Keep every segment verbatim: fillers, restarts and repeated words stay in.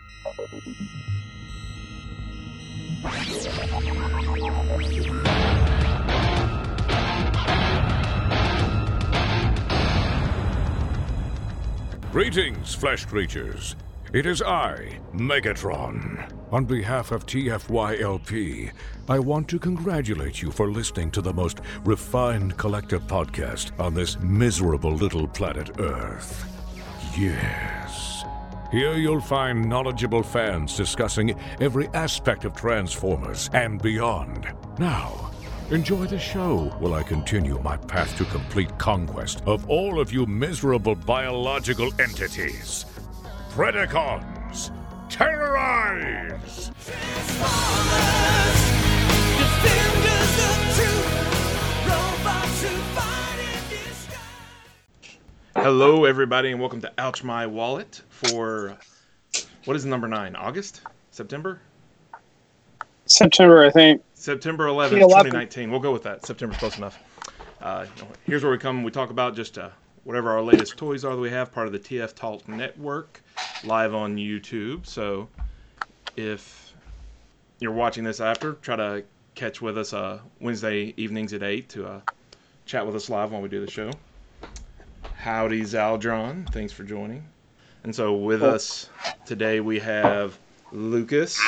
Greetings, flesh creatures. It is I, Megatron. On behalf of T F Y L P, I want to congratulate you for listening to the most refined collective podcast on this miserable little planet Earth. Yes. Here you'll find knowledgeable fans discussing every aspect of Transformers and beyond. Now, enjoy the show while I continue my path to complete conquest of all of you miserable biological entities. Predacons, terrorize! Transformers, defenders of truth, robots who fight in disguise. Hello, everybody, and welcome to Ouch My Wallet for, what is number nine? August? September? September, I think. September eleventh, twenty nineteen. We'll go with that. September's close enough. Uh, here's where we come. We talk about just uh, whatever our latest toys are that we have, part of the T F Talk Network, live on YouTube. So if you're watching this after, try to catch with us uh, Wednesday evenings at eight to uh, chat with us live while we do the show. Howdy, Zaldron. Thanks for joining. And so with us today we have Lucas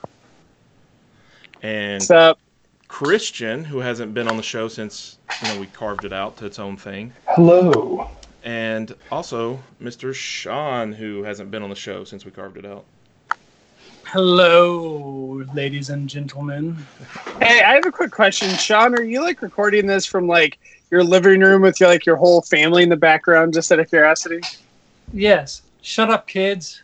and What's up? Christian, who hasn't been on the show since, you know, we carved it out to its own thing. Hello. And also Mister Sean, who hasn't been on the show since we carved it out. Hello, ladies and gentlemen. Hey, I have a quick question. Sean, are you like recording this from like your living room with your like your whole family in the background, just out of curiosity? Yes. Shut up, kids.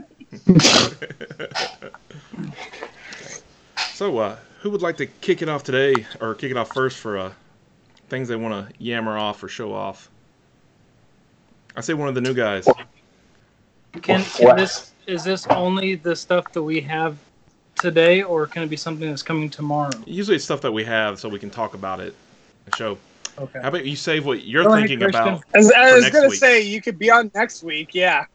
So, uh, who would like to kick it off today, or kick it off first for uh, things they want to yammer off or show off? I say one of the new guys. Can, can this is this only the stuff that we have today, or can it be something that's coming tomorrow? Usually it's stuff that we have, so we can talk about it and show. Okay. How about you save what you're Go ahead, thinking Christian. about As, I for was next gonna week? say you could be on next week. Yeah.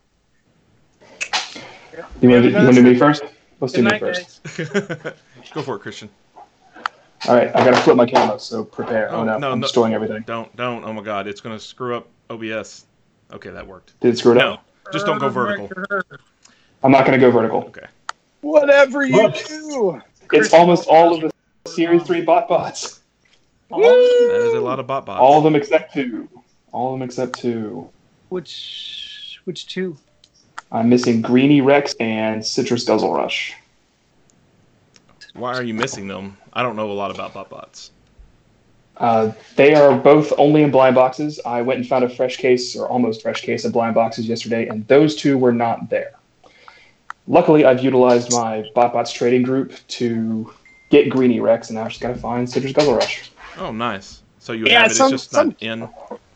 You want to do, you want to do me first? Let's Good do me night, first. guys. Go for it, Christian. All right, I got to flip my camera, so prepare. Oh, Oh, no, no, I'm no. destroying everything. Don't, don't. Oh my God, it's gonna screw up O B S. Okay, that worked. Did it screw it No, up? just don't go vertical. I'm not going to go vertical. Okay. Whatever you Look. do. It's almost all of the Series three bot bots. That is a lot of bot bots. All of them except two. All of them except two. Which which two? I'm missing Greenie Rex and Citrus Guzzle Rush. Why are you missing them? I don't know a lot about bot bots. Uh, they are both only in blind boxes. I went and found a fresh case, or almost fresh case, of blind boxes yesterday, and those two were not there. Luckily, I've utilized my BotBots trading group to get Greenie Rex, and now I just got to find Citrus Guzzle Rush. Oh, nice. So you Yeah, have it, some- it's just some- not in.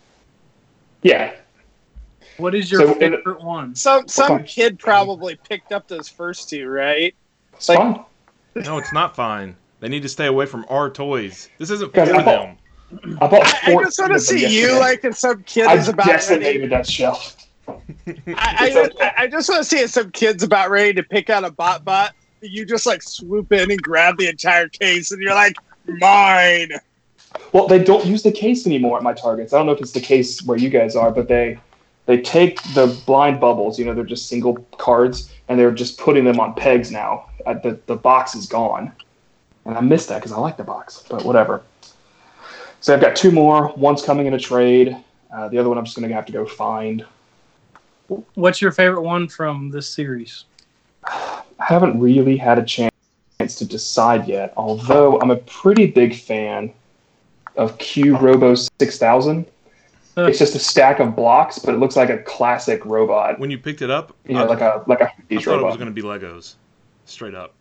Yeah. What is your So, favorite one? Some some Okay. kid probably picked up those first two, right? It's Like- fine. No, it's not fine. They need to stay away from our toys. This isn't Guys, for I bought- them. I bought I, I fourteen just want to of them see you yesterday. like if some kid I is about ready. decimated that shelf. I, I, I, I just want to see if some kid's about ready to pick out a bot bot. You just like swoop in and grab the entire case, and you're like, mine. Well, they don't use the case anymore at my Targets. I don't know if it's the case where you guys are, but they they take the blind bubbles, you know, they're just single cards, and they're just putting them on pegs now. Uh, the, the box is gone. And I missed that because I like the box, but whatever. So I've got two more. One's coming in a trade. Uh, the other one I'm just going to have to go find. What's your favorite one from this series? I haven't really had a chance to decide yet, although I'm a pretty big fan of Q Robo six thousand. Uh, It's just a stack of blocks, but it looks like a classic robot. When you picked it up, You know, I, like a like a I beach thought it was robot. going to be Legos. Straight up.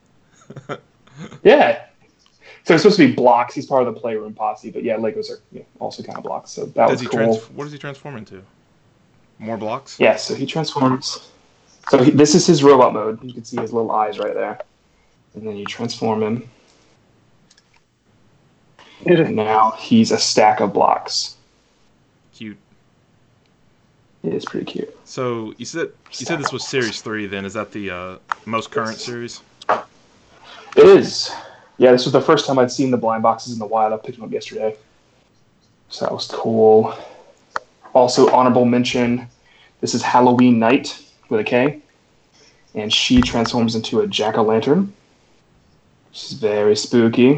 Yeah. So it's supposed to be blocks. He's part of the Playroom posse, but yeah, Legos are you know, also kind of blocks. So that Does was he cool. trans- what does he transform into? More blocks? Yeah, so he transforms. So he, this is his robot mode. You can see his little eyes right there. And then you transform him. And now he's a stack of blocks. Cute. It is pretty cute. So you said you said this was Series three. Then is that the uh, most current series? It is. Yeah, this was the first time I'd seen the blind boxes in the wild. I picked them up yesterday. So that was cool. Also, honorable mention, this is Halloween Night with a K. And she transforms into a jack-o'-lantern. Which is very spooky.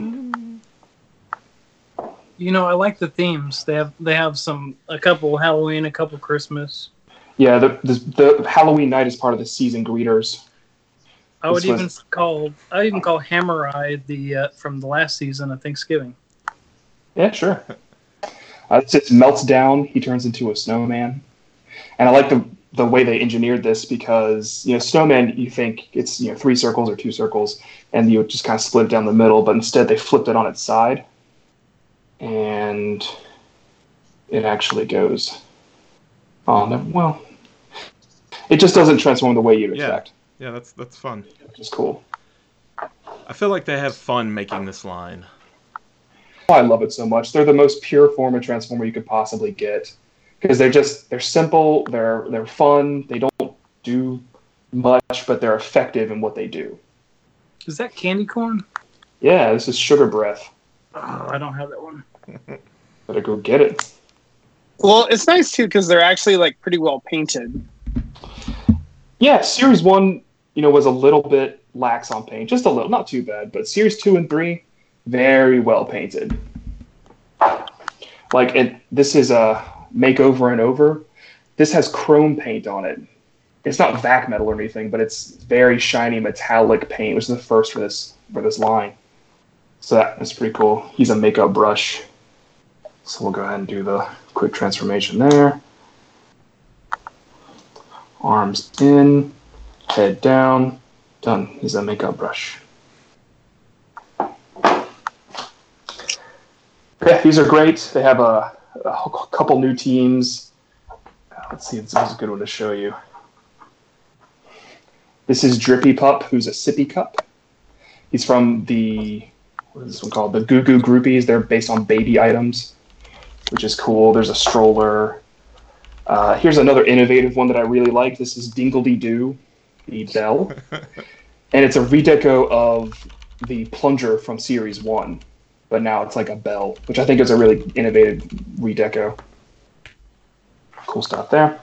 You know, I like the themes. They have they have some a couple Halloween, a couple Christmas. Yeah, the the, the Halloween Night is part of the season greeters. I would This was- even call I would even call Hammer Eye the uh, from the last season of Thanksgiving. Yeah, sure. Uh, it says melts down. He turns into a snowman, and I like the the way they engineered this because you know snowman you think it's you know three circles or two circles, and you would just kind of split it down the middle, but instead they flipped it on its side, and it actually goes on the well. It just doesn't transform the way you'd Yeah. expect, Yeah, that's that's fun. which is cool. I feel like they have fun making this line. I love it so much. They're the most pure form of Transformer you could possibly get because they're just they're simple, they're they're fun, they don't do much, but they're effective in what they do. Is that candy corn? Yeah, this is Sugar Breath. Oh, I don't have that one. Better go get it. Well, it's nice too because they're actually like pretty well painted. Yeah, Series One, you know, was a little bit lax on paint, just a little, not too bad. But Series Two and Three, very well painted. Like it, this is a makeover and over. This has chrome paint on it. It's not vac metal or anything, but it's very shiny metallic paint, which is the first for this for this line. So that is pretty cool. He's a makeup brush. So we'll go ahead and do the quick transformation there. Arms in, head down, done. He's a makeup brush. Yeah, these are great. They have a, a couple new teams. Let's see, this is a good one to show you. This is Drippy Pup, who's a sippy cup. He's from the, what is this one called? The Goo Goo Groupies. They're based on baby items, which is cool. There's a stroller. Uh, here's another innovative one that I really like. This is Dingledy Doo, the bell. And it's a redeco of the plunger from Series one. But now it's like a bell, which I think is a really innovative redeco. Cool stuff there.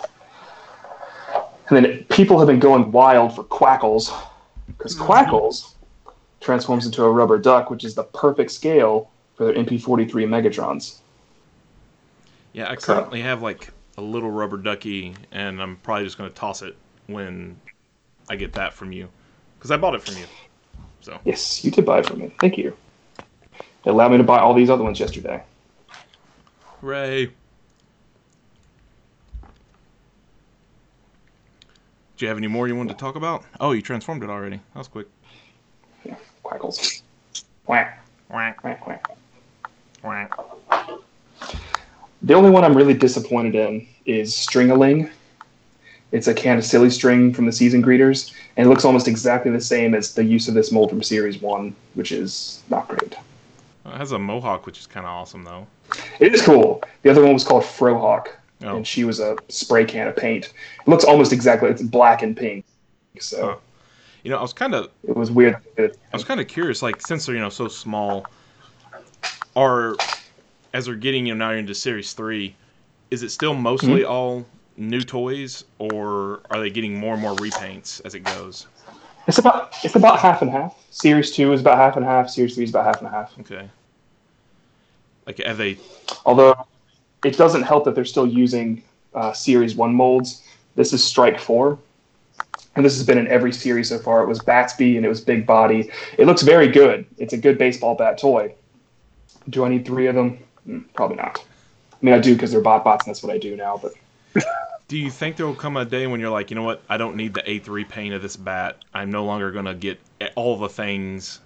And then people have been going wild for Quackles, because Quackles transforms into a rubber duck, which is the perfect scale for their M P forty-three Megatrons. Yeah, I currently have like a little rubber ducky, and I'm probably just going to toss it when I get that from you, because I bought it from you. So Yes, you did buy it from me. Thank you. It allowed me to buy all these other ones yesterday. hooray! Do you have any more you wanted to talk about? Oh, you transformed it already. That was quick. Yeah, Quackles. Quack, Whack, quack, quack. whack. The only one I'm really disappointed in is String-a-Ling. It's a can of silly string from the season greeters, and it looks almost exactly the same as the use of this mold from Series one, which is not great. It has a mohawk, which is kind of awesome, though. It is cool. The other one was called Frohawk, Oh. and she was a spray can of paint. It looks almost exactly, it's black and pink. So Huh. You know, I was kind of it was weird. I was kind of curious, like, since they're, you know, so small, are, as they're getting, you know, now you're into Series three, is it still mostly Mm-hmm. all new toys, or are they getting more and more repaints as it goes? It's about it's about half and half. Series two is about half and half. Series three is about half and half. Okay. Like, have they... Although it doesn't help that they're still using uh, Series one molds. This is Strike four. And this has been in every series so far. It was Batsby and it was Big Body. It looks very good. It's a good baseball bat toy. Do I need three of them? Mm, probably not. I mean, I do because they're bot bots and that's what I do now. But Do you think there will come a day when you're like, you know what, I don't need the A three paint of this bat. I'm no longer going to get all the things.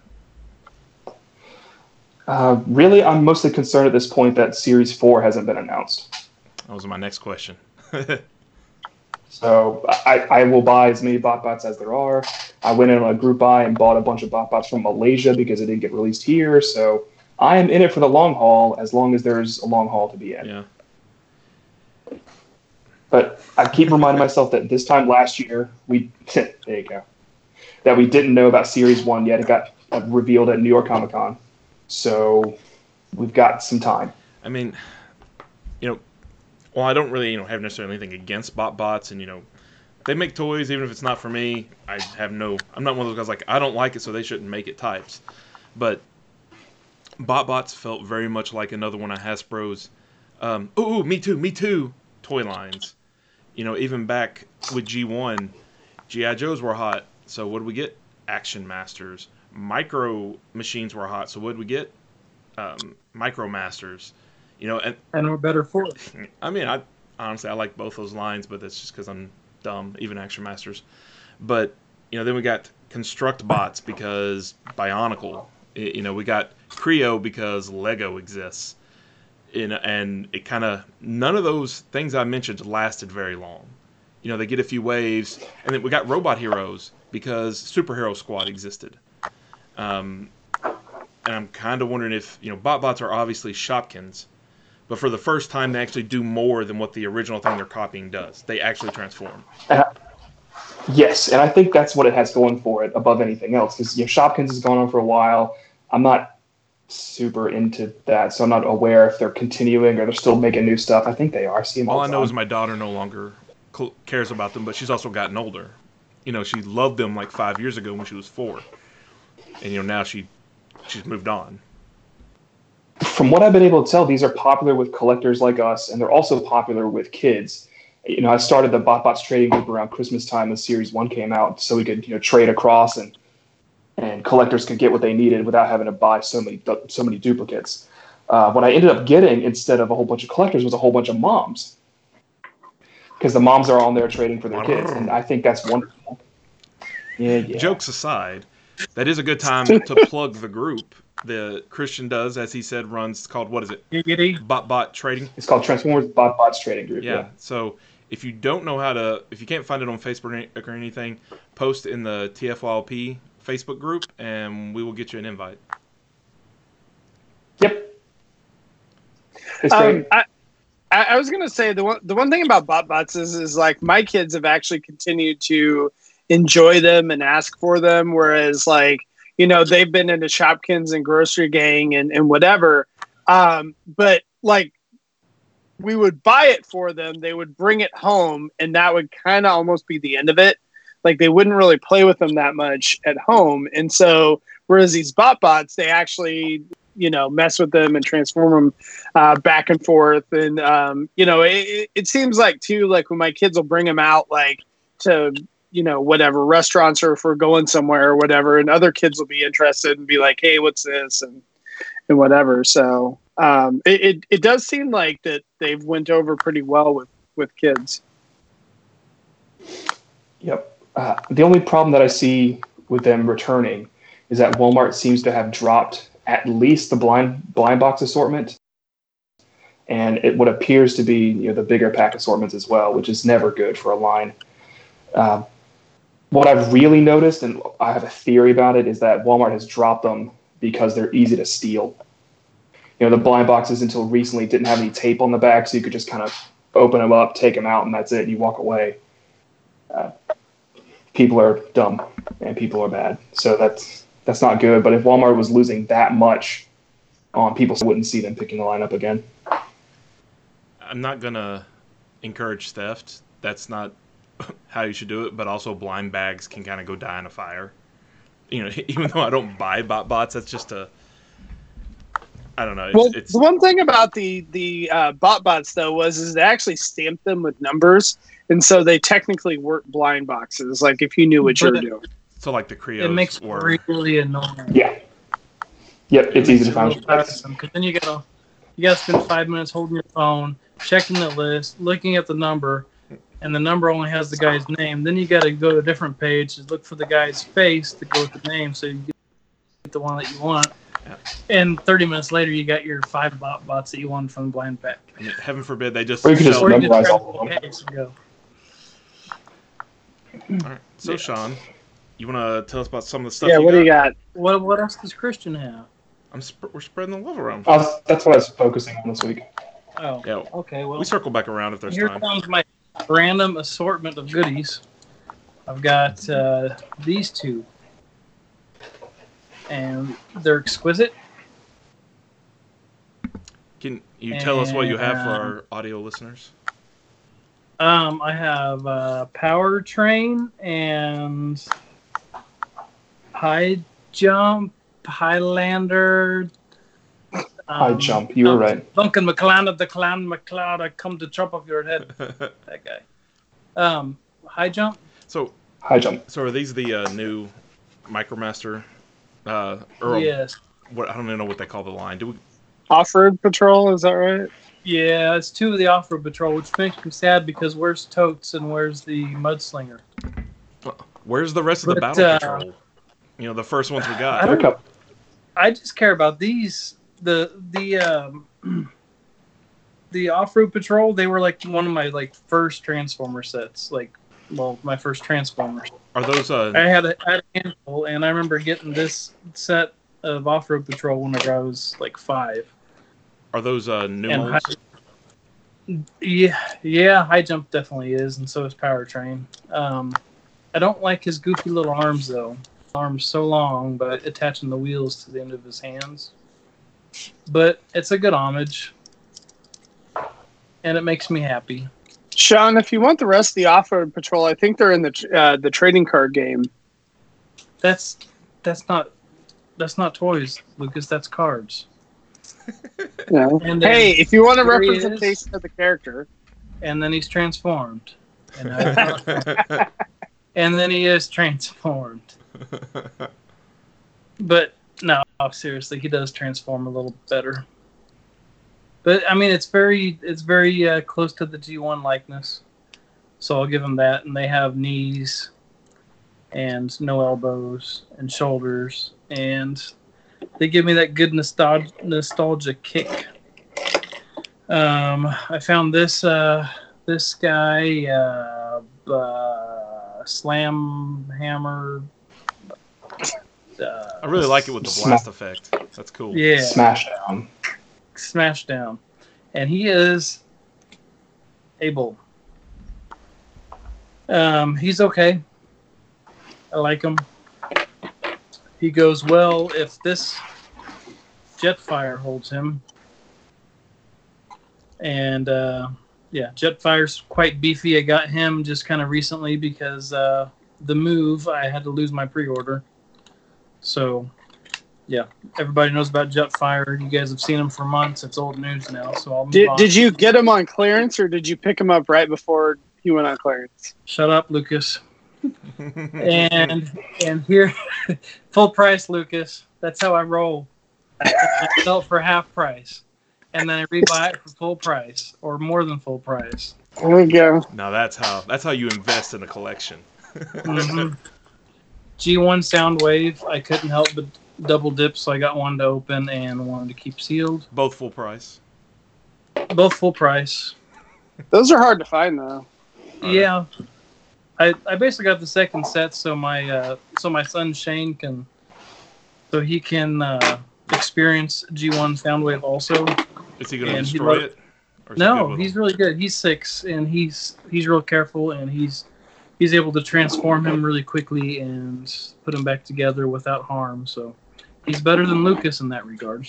uh, really, I'm mostly concerned at this point that Series four hasn't been announced. That was my next question. So I, I will buy as many bot bots as there are. I went in on a group buy and bought a bunch of bot bots from Malaysia because it didn't get released here. So I am in it for the long haul as long as there's a long haul to be in. Yeah. But I keep reminding myself that this time last year, we there you go, that we didn't know about Series One yet. It got uh, revealed at New York Comic Con, so we've got some time. I mean, you know, well, I don't really, you know, have necessarily anything against BotBots, and you know, they make toys, even if it's not for me. I have no, I'm not one of those guys like I don't like it, so they shouldn't make it types. But BotBots felt very much like another one of Hasbro's, um, ooh, me too, me too, toy lines. You know, even back with G one, G I Joes were hot, so what did we get? Action Masters. Micro Machines were hot, so what did we get? Um, Micro Masters. You know, and And we're better for it. I mean, I honestly I like both those lines, but that's just because I'm dumb. Even Action Masters, but you know, then we got Construct Bots because Bionicle. You know, we got Creo because Lego exists. In, and it kind of, none of those things I mentioned lasted very long. You know, they get a few waves, and then we got Robot Heroes because Superhero Squad existed. Um, and I'm kind of wondering if, you know, BotBots are obviously Shopkins, but for the first time they actually do more than what the original thing they're copying does. They actually transform. Uh, yes, and I think that's what it has going for it above anything else. Because you know, Shopkins has gone on for a while. I'm not super into that, so I'm not aware if they're continuing or they're still making new stuff. I think they are. See them all all I the know time. is my daughter no longer cl- cares about them, but she's also gotten older. You know, she loved them like five years ago when she was four, and you know now she she's moved on. From what I've been able to tell, these are popular with collectors like us, and they're also popular with kids. You know, I started the BotBots trading group around Christmas time when Series One came out, so we could you know trade across and and collectors could get what they needed without having to buy so many so many duplicates. Uh, what I ended up getting instead of a whole bunch of collectors was a whole bunch of moms, because the moms are on there trading for their kids, and I think that's wonderful. Yeah, yeah. Jokes aside, that is a good time to plug the group. The Christian does, as he said, runs called, what is it? Giggity. BotBot Trading. It's called Transformers BotBots Trading Group. Yeah. Yeah. So if you don't know how to, if you can't find it on Facebook or anything, post in the T F Y L P Facebook group, and we will get you an invite. Yep. It's Um, great. I, I I was gonna say the one the one thing about BotBots is is like my kids have actually continued to enjoy them and ask for them, whereas like you know they've been into Shopkins and Grocery Gang and and whatever, um, but like we would buy it for them, they would bring it home, and that would kind of almost be the end of it. Like they wouldn't really play with them that much at home, and so whereas these BotBots, they actually you know mess with them and transform them uh, back and forth, and um, you know it, it seems like too like when my kids will bring them out like to you know whatever restaurants or if we're going somewhere or whatever, and other kids will be interested and be like, hey, what's this and and whatever. So um, it, it it does seem like that they've went over pretty well with with kids. Yep. Uh, the only problem that I see with them returning is that Walmart seems to have dropped at least the blind blind box assortment, and it what appears to be you know the bigger pack assortments as well, which is never good for a line. Uh, what I've really noticed, and I have a theory about it, is that Walmart has dropped them because they're easy to steal. You know, the blind boxes until recently didn't have any tape on the back, so you could just kind of open them up, take them out, and that's it. You walk away. Uh, people are dumb and people are bad, so that's that's not good. But if Walmart was losing that much on people, wouldn't see them picking the line up again. I'm not gonna encourage theft. That's not how you should do it. But also, blind bags can kind of go die in a fire. You know, even though I don't buy BotBots, that's just a I don't know. It's, Well, it's the one thing about the the uh, BotBots though was is they actually stamped them with numbers, and so they technically weren't blind boxes. Like if you knew what you were But- doing. so like the Creos It makes were. really annoying. Yeah. Yep, it's easy to find. Because then you gotta you gotta spend five minutes holding your phone, checking the list, looking at the number, and the number only has the guy's name. Then you gotta go to a different page to look for the guy's face to go with the name, so you get the one that you want. Yeah. And thirty minutes later, you got your five BotBots that you wanted from the blind pack. I mean, heaven forbid they just. Or you could just sell- Or you memorize just all of them. grab the case and go. All right. So Sean, you want to tell us about some of the stuff? Yeah, you what got? do you got? What what else does Christian have? I'm sp- we're spreading the love around. I was, that's what I was focusing on this week. Oh, Yeah, okay. Well, we circle back around if there's here time. comes my random assortment of goodies. I've got uh, these two, and they're exquisite. Can you tell us what you have for And, our audio listeners? Um, I have uh, Power Train and High Jump, Highlander. High um, jump. You were right. Duncan McLeod, the Clan McLeod, I come to chop off your head. That guy. Um, High Jump. So, High jump. so are these the uh, new Micromaster? Uh, or Yes. what? I don't even know what they call the line. Do we? Off-road patrol, is that right? Yeah, it's two of the Off-Road Patrol, which makes me sad because where's Totes and where's the Mudslinger? Where's the rest of the But, Battle uh, Patrol? You know, the first ones we I got. don't- Pickup. I just care about these. The the um, the Off-Road Patrol. They were like one of my like first Transformer sets. Like, well, my first Transformers. Are those? Uh, I had a, I had a handful, and I remember getting this set of Off-Road Patrol whenever I was like five. are those uh, new And molds? high, yeah, yeah, High Jump definitely is, and so is Powertrain. Um, I don't like his goofy little arms though. Arms so long, but attaching the wheels to the end of his hands. But it's a good homage, and it makes me happy. Sean, if you want the rest of the off-road patrol, I think they're in the uh, the trading card game. That's that's not that's not toys, Lucas. That's cards. Yeah. And then, Hey, if you want a here he representation of the character, and then he's transformed, and, I- and then he is transformed. But no, seriously, he does transform a little better. But I mean, it's very, it's very uh, close to the G one likeness, so I'll give him that. And they have knees, and no elbows, and shoulders, and they give me that good nostalgia, nostalgia kick. Um, I found this uh, this guy, uh, uh, Slam Hammer. Uh, I really like it with the blast effect. That's cool. Yeah, Smash down. Smash Down, and he is able. Um, he's okay. I like him. He goes well if this Jetfire holds him. And uh, yeah, Jetfire's quite beefy. I got him just kind of recently because uh, the move, I had to lose my pre-order. So yeah, everybody knows about Jetfire. You guys have seen him for months. It's old news now. So I'll move did on. did you get him on clearance or did you pick him up right before he went on clearance? Shut up, Lucas. and and here, full price, Lucas. That's how I roll. I sell it for half price, and then I rebuy it for full price or more than full price. There we go. Now that's how that's how you invest in a collection. Mhm. G one Soundwave. I couldn't help but double dip, so I got one to open and one to keep sealed. Both full price. Both full price. Those are hard to find though. Yeah. I, I basically got the second set so my uh, so my son Shane can so he can uh, experience G one Soundwave also. Is he going to And he destroy lo- it? Or is he good No, with he's them? really good. He's six and he's he's real careful and he's he's able to transform him really quickly and put him back together without harm. So he's better than Lucas in that regard.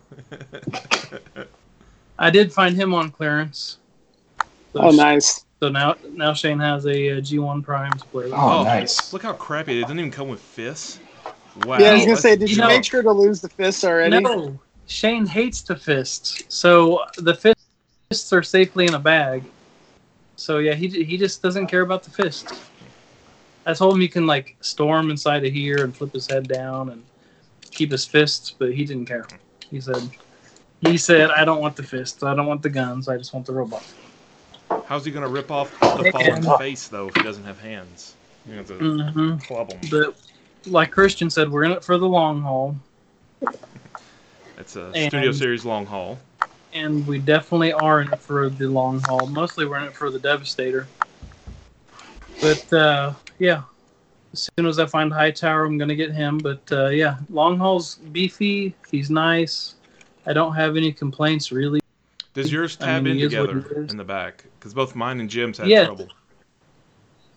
I did find him on clearance. So Oh, nice. So now, now Shane has a, uh G one Prime to play with. Oh, nice. Look how crappy it is. It doesn't even come with fists. Wow. Yeah, I was gonna that's- say, did you No. make sure to lose the fists already? No, Shane hates the fists. So the fists are safely in a bag. So yeah, he he just doesn't care about the fists. I told him you can like store him inside of here and flip his head down and keep his fists, but he didn't care. He said, he said, I don't want the fists. I don't want the guns. I just want the robot. How's he going to rip off the fallen And- face, though, if he doesn't have hands? You have to Mm-hmm. club him. But like Christian said, we're in it for the long haul, It's a and- Studio Series long haul. and we definitely are in it for the long haul. Mostly we're in it for the Devastator. But uh, yeah, as soon as I find Hightower, I'm gonna get him. But uh, yeah, long haul's beefy. He's nice. I don't have any complaints really. Does yours I tab mean, in he is what together he is. in the back? Because both mine and Jim's had Yeah. trouble.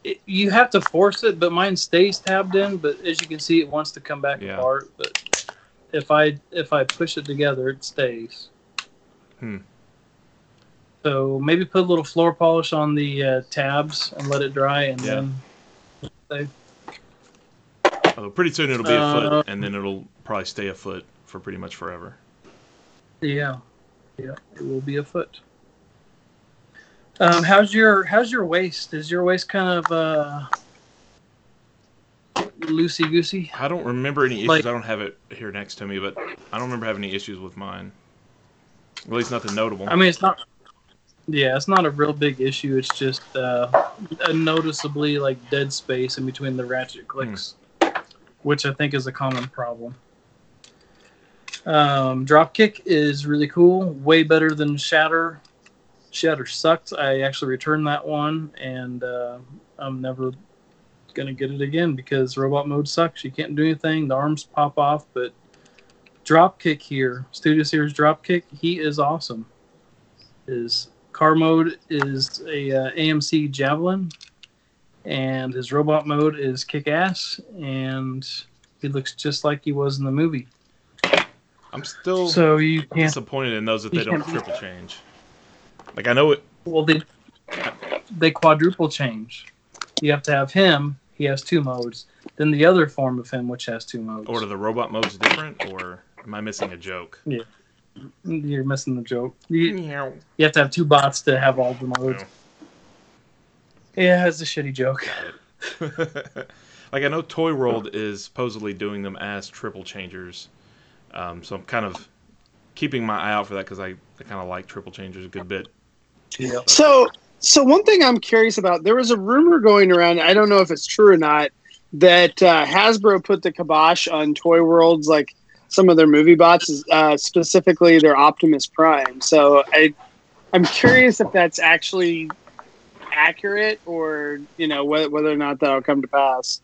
it, you have to force it, but mine stays tabbed in. But as you can see, it wants to come back Yeah. apart. But if I if I push it together, it stays. Hmm. So maybe put a little floor polish on the uh, tabs and let it dry, and Yeah. then stay. Oh, pretty soon it'll be a Uh, foot, and then it'll probably stay a foot for pretty much forever. Yeah, yeah, it will be a foot. Um, how's your how's your waist? Is your waist kind of uh, loosey goosey? I don't remember any issues. Like- I don't have it here next to me, but I don't remember having any issues with mine. At least nothing notable. I mean, it's not. Yeah, it's not a real big issue. It's just uh, a noticeably like dead space in between the ratchet clicks, which I think is a common problem. Um, Dropkick is really cool. Way better than Shatter. Shatter sucked. I actually returned that one, and uh, I'm never gonna get it again because robot mode sucks. You can't do anything. The arms pop off, but Dropkick here, Studio Series Dropkick, he is awesome. His car mode is a uh, A M C Javelin, and his robot mode is kick ass, and he looks just like he was in the movie. I'm still So you can't. disappointed in those that you they don't can't- triple change. Like I know it. Well, they they quadruple change. You have to have him. He has two modes. Then the other form of him, which has two modes. Or are the robot modes different, or am I missing a joke? You're missing the joke. You, Meow. you have to have two bots to have all the modes. Yeah, it's a shitty joke. Like I know Toy World is supposedly doing them as triple changers, um, so I'm kind of keeping my eye out for that because I, I kind of like triple changers a good bit. Yeah. So, so one thing I'm curious about, there was a rumor going around, I don't know if it's true or not, that uh, Hasbro put the kibosh on Toy World's, like, some of their movie bots, uh, specifically their Optimus Prime. So I, I'm curious if that's actually accurate or, you know, whether, whether or not that'll come to pass.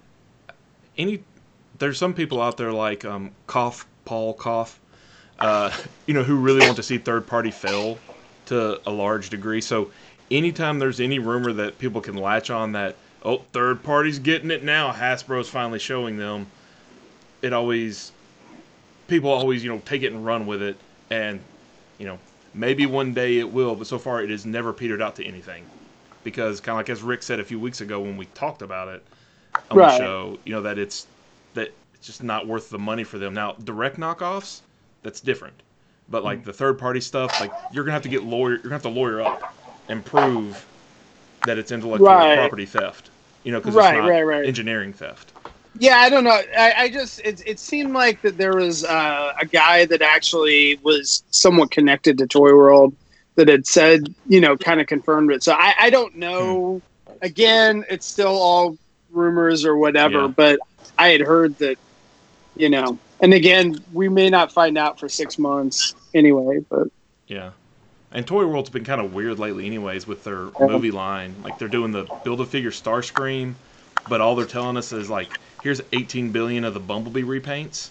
Any, there's some people out there like um, Cough, Paul Cough, uh, you know, who really want to see third party fail to a large degree. So anytime there's any rumor that people can latch on that, oh, third party's getting it now, Hasbro's finally showing them, it always, people always, you know, take it and run with it. And, you know, maybe one day it will, but so far it has never petered out to anything. Because kind of like as Rick said a few weeks ago when we talked about it on Right. the show, you know, that it's, that it's just not worth the money for them. Now, direct knockoffs, that's different. But like the third party stuff, like you're gonna have to get lawyer, you're gonna have to lawyer up and prove that it's intellectual Right. property theft. You know, because Right, it's not right, right. engineering theft. Yeah, I don't know. I, I just it, it seemed like that there was uh, a guy that actually was somewhat connected to Toy World that had said, you know, kind of confirmed it. So I, I don't know. Again, it's still all rumors or whatever, Yeah. but I had heard that, you know, and again, we may not find out for six months anyway, but Yeah. And Toy World's been kind of weird lately anyways with their Yeah. movie line. Like they're doing the Build-A-Figure Starscream, but all they're telling us is like, here's eighteen billion of the Bumblebee repaints.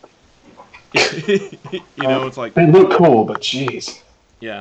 You know, it's like, They look cool, but jeez, yeah.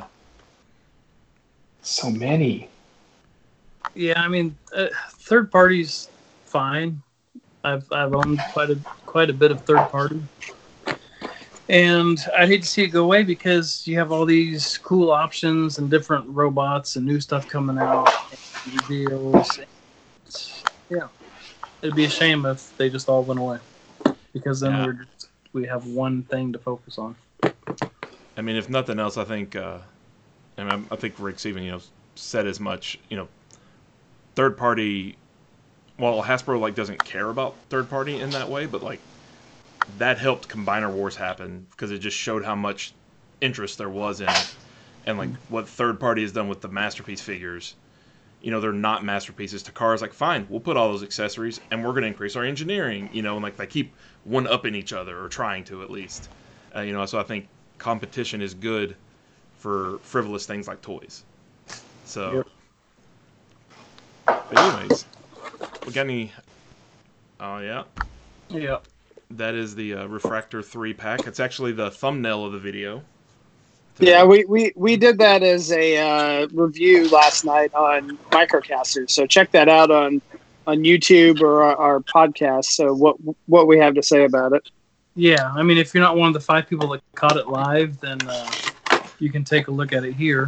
so many. Yeah, I mean, uh, third party's fine. I've I've owned quite a quite a bit of third party, and I'd hate to see it go away because you have all these cool options and different robots and new stuff coming out, and reveals. Yeah, it'd be a shame if they just all went away, because then Yeah. we're just, we have one thing to focus on. I mean, if nothing else, I think, uh, and I, I think Rick's even, you know, said as much, you know, third party, well, Hasbro, like, doesn't care about third party in that way, but, like, that helped Combiner Wars happen because it just showed how much interest there was in it. And, like, what third party has done with the Masterpiece figures, you know, they're not masterpieces. Takara's like, fine, we'll put all those accessories and we're going to increase our engineering, you know, and, like, they keep one-upping each other, or trying to at least. Uh, you know, so I think competition is good for frivolous things like toys. So, Yep. but anyways, we got any? Oh yeah, Yeah. that is the uh, Refractor three pack. It's actually the thumbnail of the video. yeah, we, we, we did that as a uh, review last night on Microcaster. So check that out on on YouTube or our, our podcast. So what what we have to say about it? Yeah, I mean, if you're not one of the five people that caught it live, then uh, you can take a look at it here.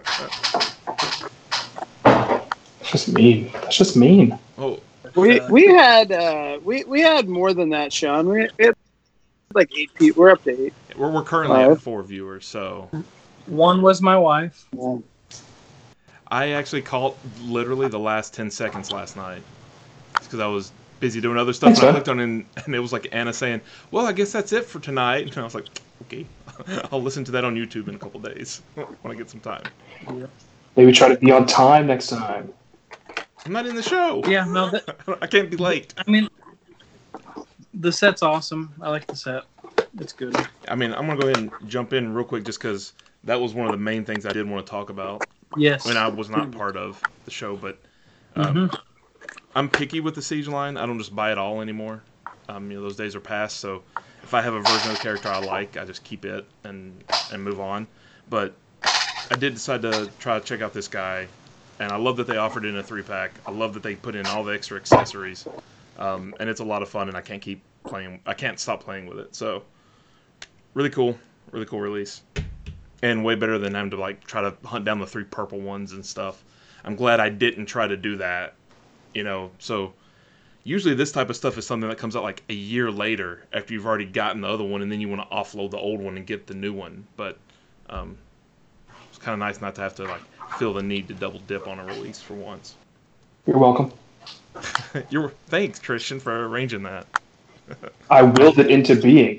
That's just mean. That's just mean. Oh, We uh, we had uh, we we had more than that, Sean. We, we had like eight people. We're up to eight. we're we're currently Five. at four viewers, so One was my wife. I actually caught literally the last ten seconds last night because I was busy doing other stuff. Thanks, and I man. clicked on it, and, and it was like Anna saying, "Well, I guess that's it for tonight." And I was like, "Okay, I'll listen to that on YouTube in a couple days when I get some time." Maybe try to be on time next time. I'm not in the show. Yeah, no, that, I can't be late. I mean, the set's awesome. I like the set. It's good. I mean, I'm gonna go ahead and jump in real quick just because that was one of the main things I did want to talk about Yes. when I was not part of the show. But um, Mhm. I'm picky with the Siege line. I don't just buy it all anymore. Um, you know, those days are past. So if I have a version of the character I like, I just keep it and and move on. But I did decide to try to check out this guy, and I love that they offered it in a three pack. I love that they put in all the extra accessories, um, and it's a lot of fun. And I can't keep playing. I can't stop playing with it. So really cool, really cool release, and way better than having to like try to hunt down the three purple ones and stuff. I'm glad I didn't try to do that. You know, so usually this type of stuff is something that comes out like a year later after you've already gotten the other one, and then you want to offload the old one and get the new one. But um, it's kind of nice not to have to like feel the need to double dip on a release for once. You're welcome. You're thanks, Christian, for arranging that. I willed it into being.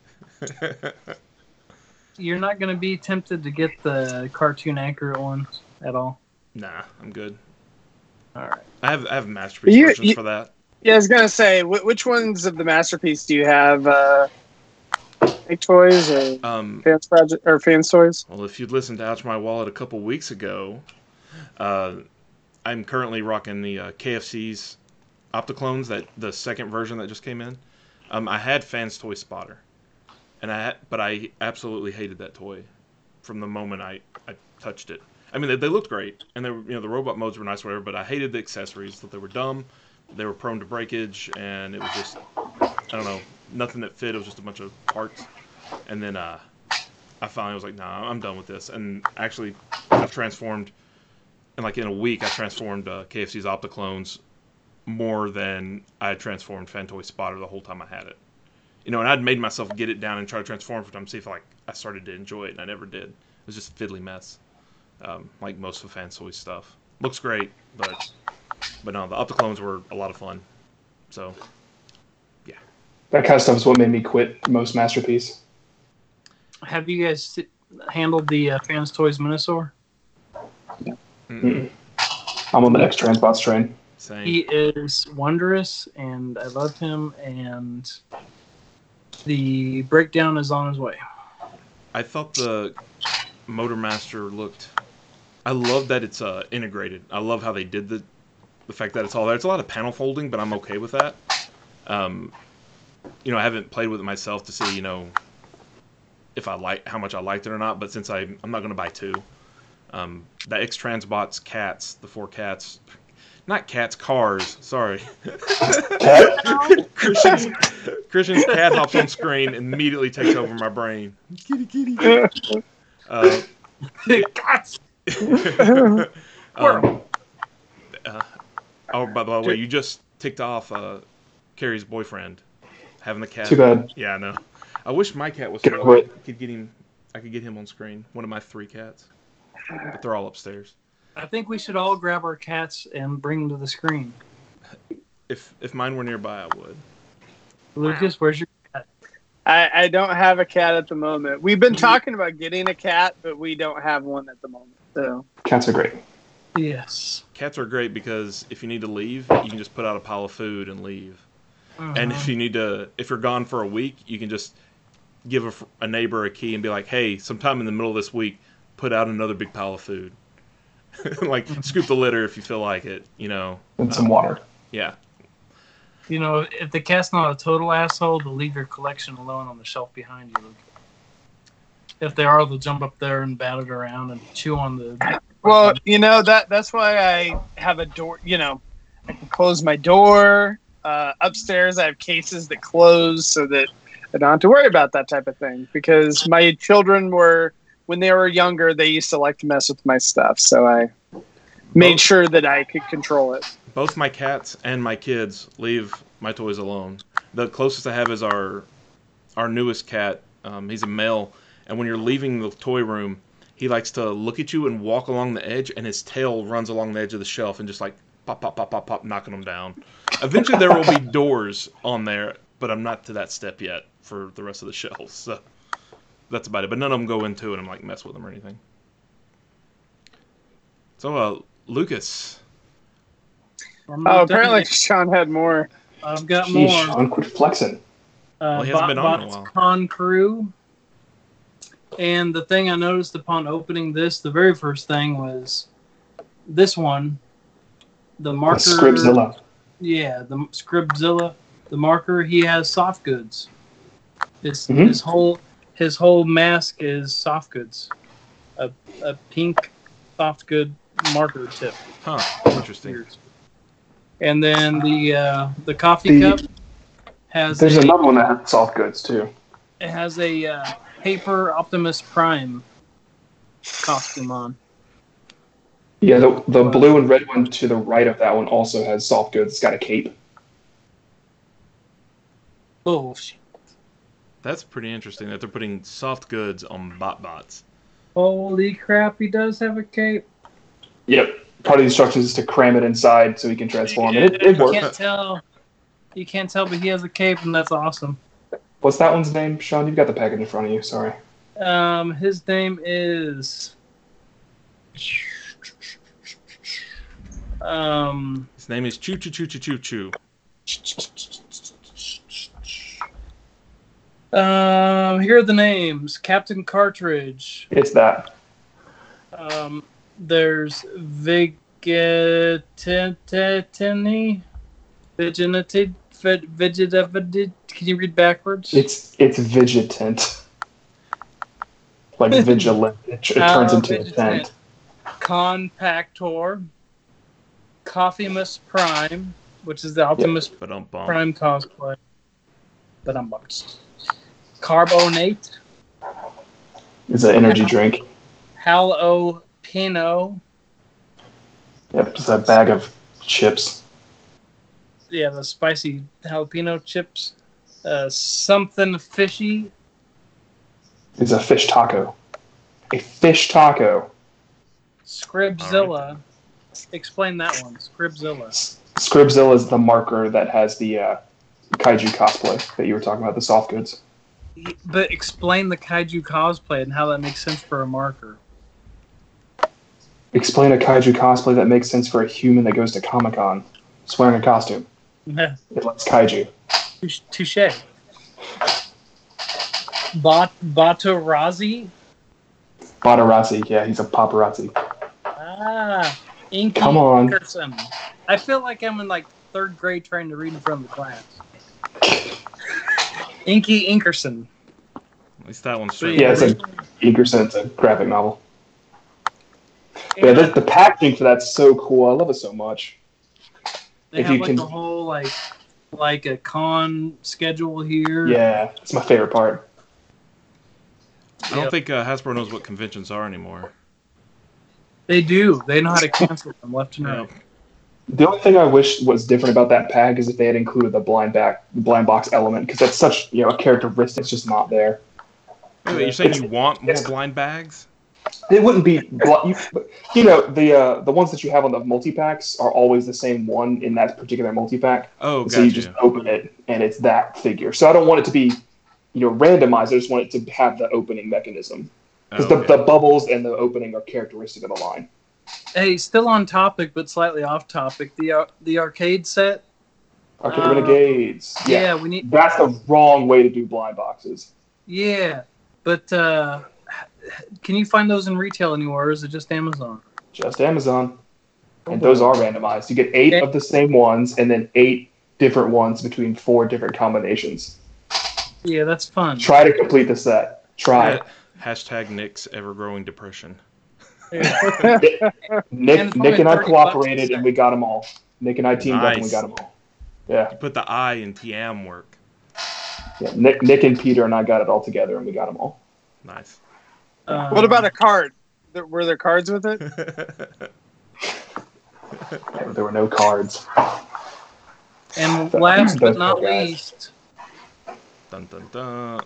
You're not going to be tempted to get the cartoon accurate ones at all? Nah, I'm good. All right. I have I have masterpiece You- versions you- for that. Yeah, I was gonna say, wh- which ones of the masterpiece do you have? Uh, Big Toys or Um, Fans Project or Fans Toys? Well, if you'd listened to Ouch My Wallet a couple weeks ago, uh, I'm currently rocking the uh, K F C's Opticlones, that the second version that just came in. Um, I had Fans Toy Spotter, and I had, but I absolutely hated that toy from the moment I, I touched it. I mean, they, they looked great, and they were, you know, the robot modes were nice, or whatever. But I hated the accessories; that they were dumb, they were prone to breakage, and it was just, I don't know, nothing that fit. It was just a bunch of parts. And then uh, I finally was like, nah, I'm done with this. And actually, I've transformed, and like in a week, I transformed uh, K F C's Opticlones more than I had transformed Fantoy Spotter the whole time I had it. You know, and I'd made myself get it down and try to transform for time to see if like I started to enjoy it, and I never did. It was just a fiddly mess, um, like most of Fantoy stuff. Looks great, but but no, the Opticlones were a lot of fun. So That kind of stuff is what made me quit most Masterpiece. Have you guys si- handled the uh, Fans Toys Minosaur? mm-mm. I'm on the next Transbots train. Same. He is wondrous, and I love him, and the breakdown is on his way. I thought the Motormaster looked. I love that it's uh, integrated. I love how they did the the fact that it's all there. It's a lot of panel folding, but I'm okay with that. Um, you know, I haven't played with it myself to see, you know, if I like how much I liked it or not. But since I I'm not going to buy two, um, the X Transbots cats, the four cats, not cats, cars. Sorry. Christian's, Christian's cat hops on screen and immediately takes over my brain. Kitty, kitty. Uh, Cats! um, uh, oh, by the way, you just ticked off uh, Carrie's boyfriend having the cat. Too bad. Yeah, I know. I wish my cat was Get here. over it. I could get him. I could get him on screen. One of my three cats, but they're all upstairs. I think we should all grab our cats and bring them to the screen. If if mine were nearby, I would. Lucas, where's your cat? I, I don't have a cat at the moment. We've been talking about getting a cat, but we don't have one at the moment. So Cats are great. Yes. Cats are great because if you need to leave, you can just put out a pile of food and leave. And if you need to, if you're gone for a week, you can just give a, fr- a neighbor a key and be like, "Hey, sometime in the middle of this week, put out another big pile of food." Like scoop the litter if you feel like it. You know. And some water. Yeah. You know, if the cat's not a total asshole, they'll leave your collection alone on the shelf behind you, Luke. If they are, they'll jump up there and bat it around and chew on the... well, you know that that's why I have a door. You know, I can close my door. Uh, upstairs, I have cases that close so that I don't have to worry about that type of thing. Because my children were, when they were younger, they used to like to mess with my stuff. So I made Both- sure that I could control it. Both my cats and my kids leave my toys alone. The closest I have is our our newest cat. Um, he's a male, and when you're leaving the toy room, he likes to look at you and walk along the edge, and his tail runs along the edge of the shelf and just like pop, pop, pop, pop, pop, knocking them down. Eventually, there will be doors on there, but I'm not to that step yet for the rest of the shelves. So that's about it. But none of them go into it and like mess with them or anything. So, uh, Lucas. I'm Oh, not done apparently yet. Sean had more. I've got Jeez, more. Sean, quit flexing. Uh, Well, he hasn't been on in a BotBots while. Con Crew. And the thing I noticed upon opening this, the very first thing was this one, the The marker. Scribzilla. Yeah, the Scribzilla, the marker. He has soft goods. His Mhm. his whole his whole mask is soft goods, a a pink soft good marker tip. Huh. Interesting. And then the uh, the coffee The- cup has There's a, another one that has soft goods too. it has a uh, paper Optimus Prime costume on. Yeah, the, the blue and red one to the right of that one also has soft goods. It's got a cape. Oh shit. That's pretty interesting that they're putting soft goods on BotBots. Holy crap! He does have a cape. Yep. Part of the instructions is to cram it inside so he can transform. And it, it You works. can't tell. You can't tell, but he has a cape, and that's awesome. What's that one's name, Sean? You've got the package in front of you. Sorry. Um, his name is. Um, His name is Choo Choo Choo Choo Choo Choo. um, here are the names: Captain Cartridge. It's that. Um, there's Vigatini, Viginity, Vegetavid. Can you read backwards? It's it's vigilant. Like vigilant. It, it Uh, turns into a Vigilant. tent. Compactor, Coffeemus Prime, which is the Optimus But um, bum. Prime cosplay. But I'm boxed. Carbonate, It's an energy drink. Jalapeno. Yep, it's a bag of chips. Yeah, the spicy jalapeno chips. Uh, something fishy. It's a fish taco. A fish taco. Scribzilla. Explain that one. Scribzilla. Scribzilla is the marker that has the uh, kaiju cosplay that you were talking about, the soft goods. But explain the kaiju cosplay and how that makes sense for a marker. Explain a kaiju cosplay that makes sense for a human that goes to Comic Con. It's wearing a costume. It likes kaiju. Touche. Bot Batarazzi. Batarazzi, yeah, he's a paparazzi. Ah, Inky Come on. Inkerson. I feel like I'm in like third grade trying to read in front of the class. Inky Inkerson. At least that one's straight. Yeah, it's a Inkerson, it's a graphic novel. Yeah, the, the packaging for that's so cool. I love it so much. They if have you like can- a whole like like a con schedule here. Yeah, it's my favorite part. I don't think uh, Hasbro knows what conventions are anymore. They do. They know how to cancel them left and Yeah. right. The only thing I wish was different about that pack is if they had included the blind back, the blind box element, because that's such you know a characteristic that's just not there. Wait, wait, you're saying It's- you want more it's- blind bags? It wouldn't be, bl- you, you know, the uh, the ones that you have on the multi packs are always the same one in that particular multi pack. Oh, so gotcha. you just open it and it's that figure. So I don't want it to be, you know, randomized. I just want it to have the opening mechanism because Oh, okay. the, the bubbles and the opening are characteristic of the line. Hey, still on topic but slightly off topic. The uh, the arcade set. Arcade Uh, Renegades. Yeah, Yeah, we need. that's the wrong way to do blind boxes. Yeah, but uh, can you find those in retail anywhere? Or is it just Amazon? Just Amazon. And those are randomized. You get eight of the same ones and then eight different ones between four different combinations. Yeah, that's fun. Try to complete the set. Try it. Hashtag Nick's ever-growing depression. Yeah. Nick, And it's Nick only and I thirty bucks cooperated a and we got them all. Nick and I teamed up and we Nice. got them all. Yeah. You put the I in T M work. yeah. Nick, Nick and Peter and I got it all together and we got them all. Nice. Um, What about a card? There- Were there cards with it? Yeah, there were no cards. And last but Those not poor guys. least, Dun dun dun.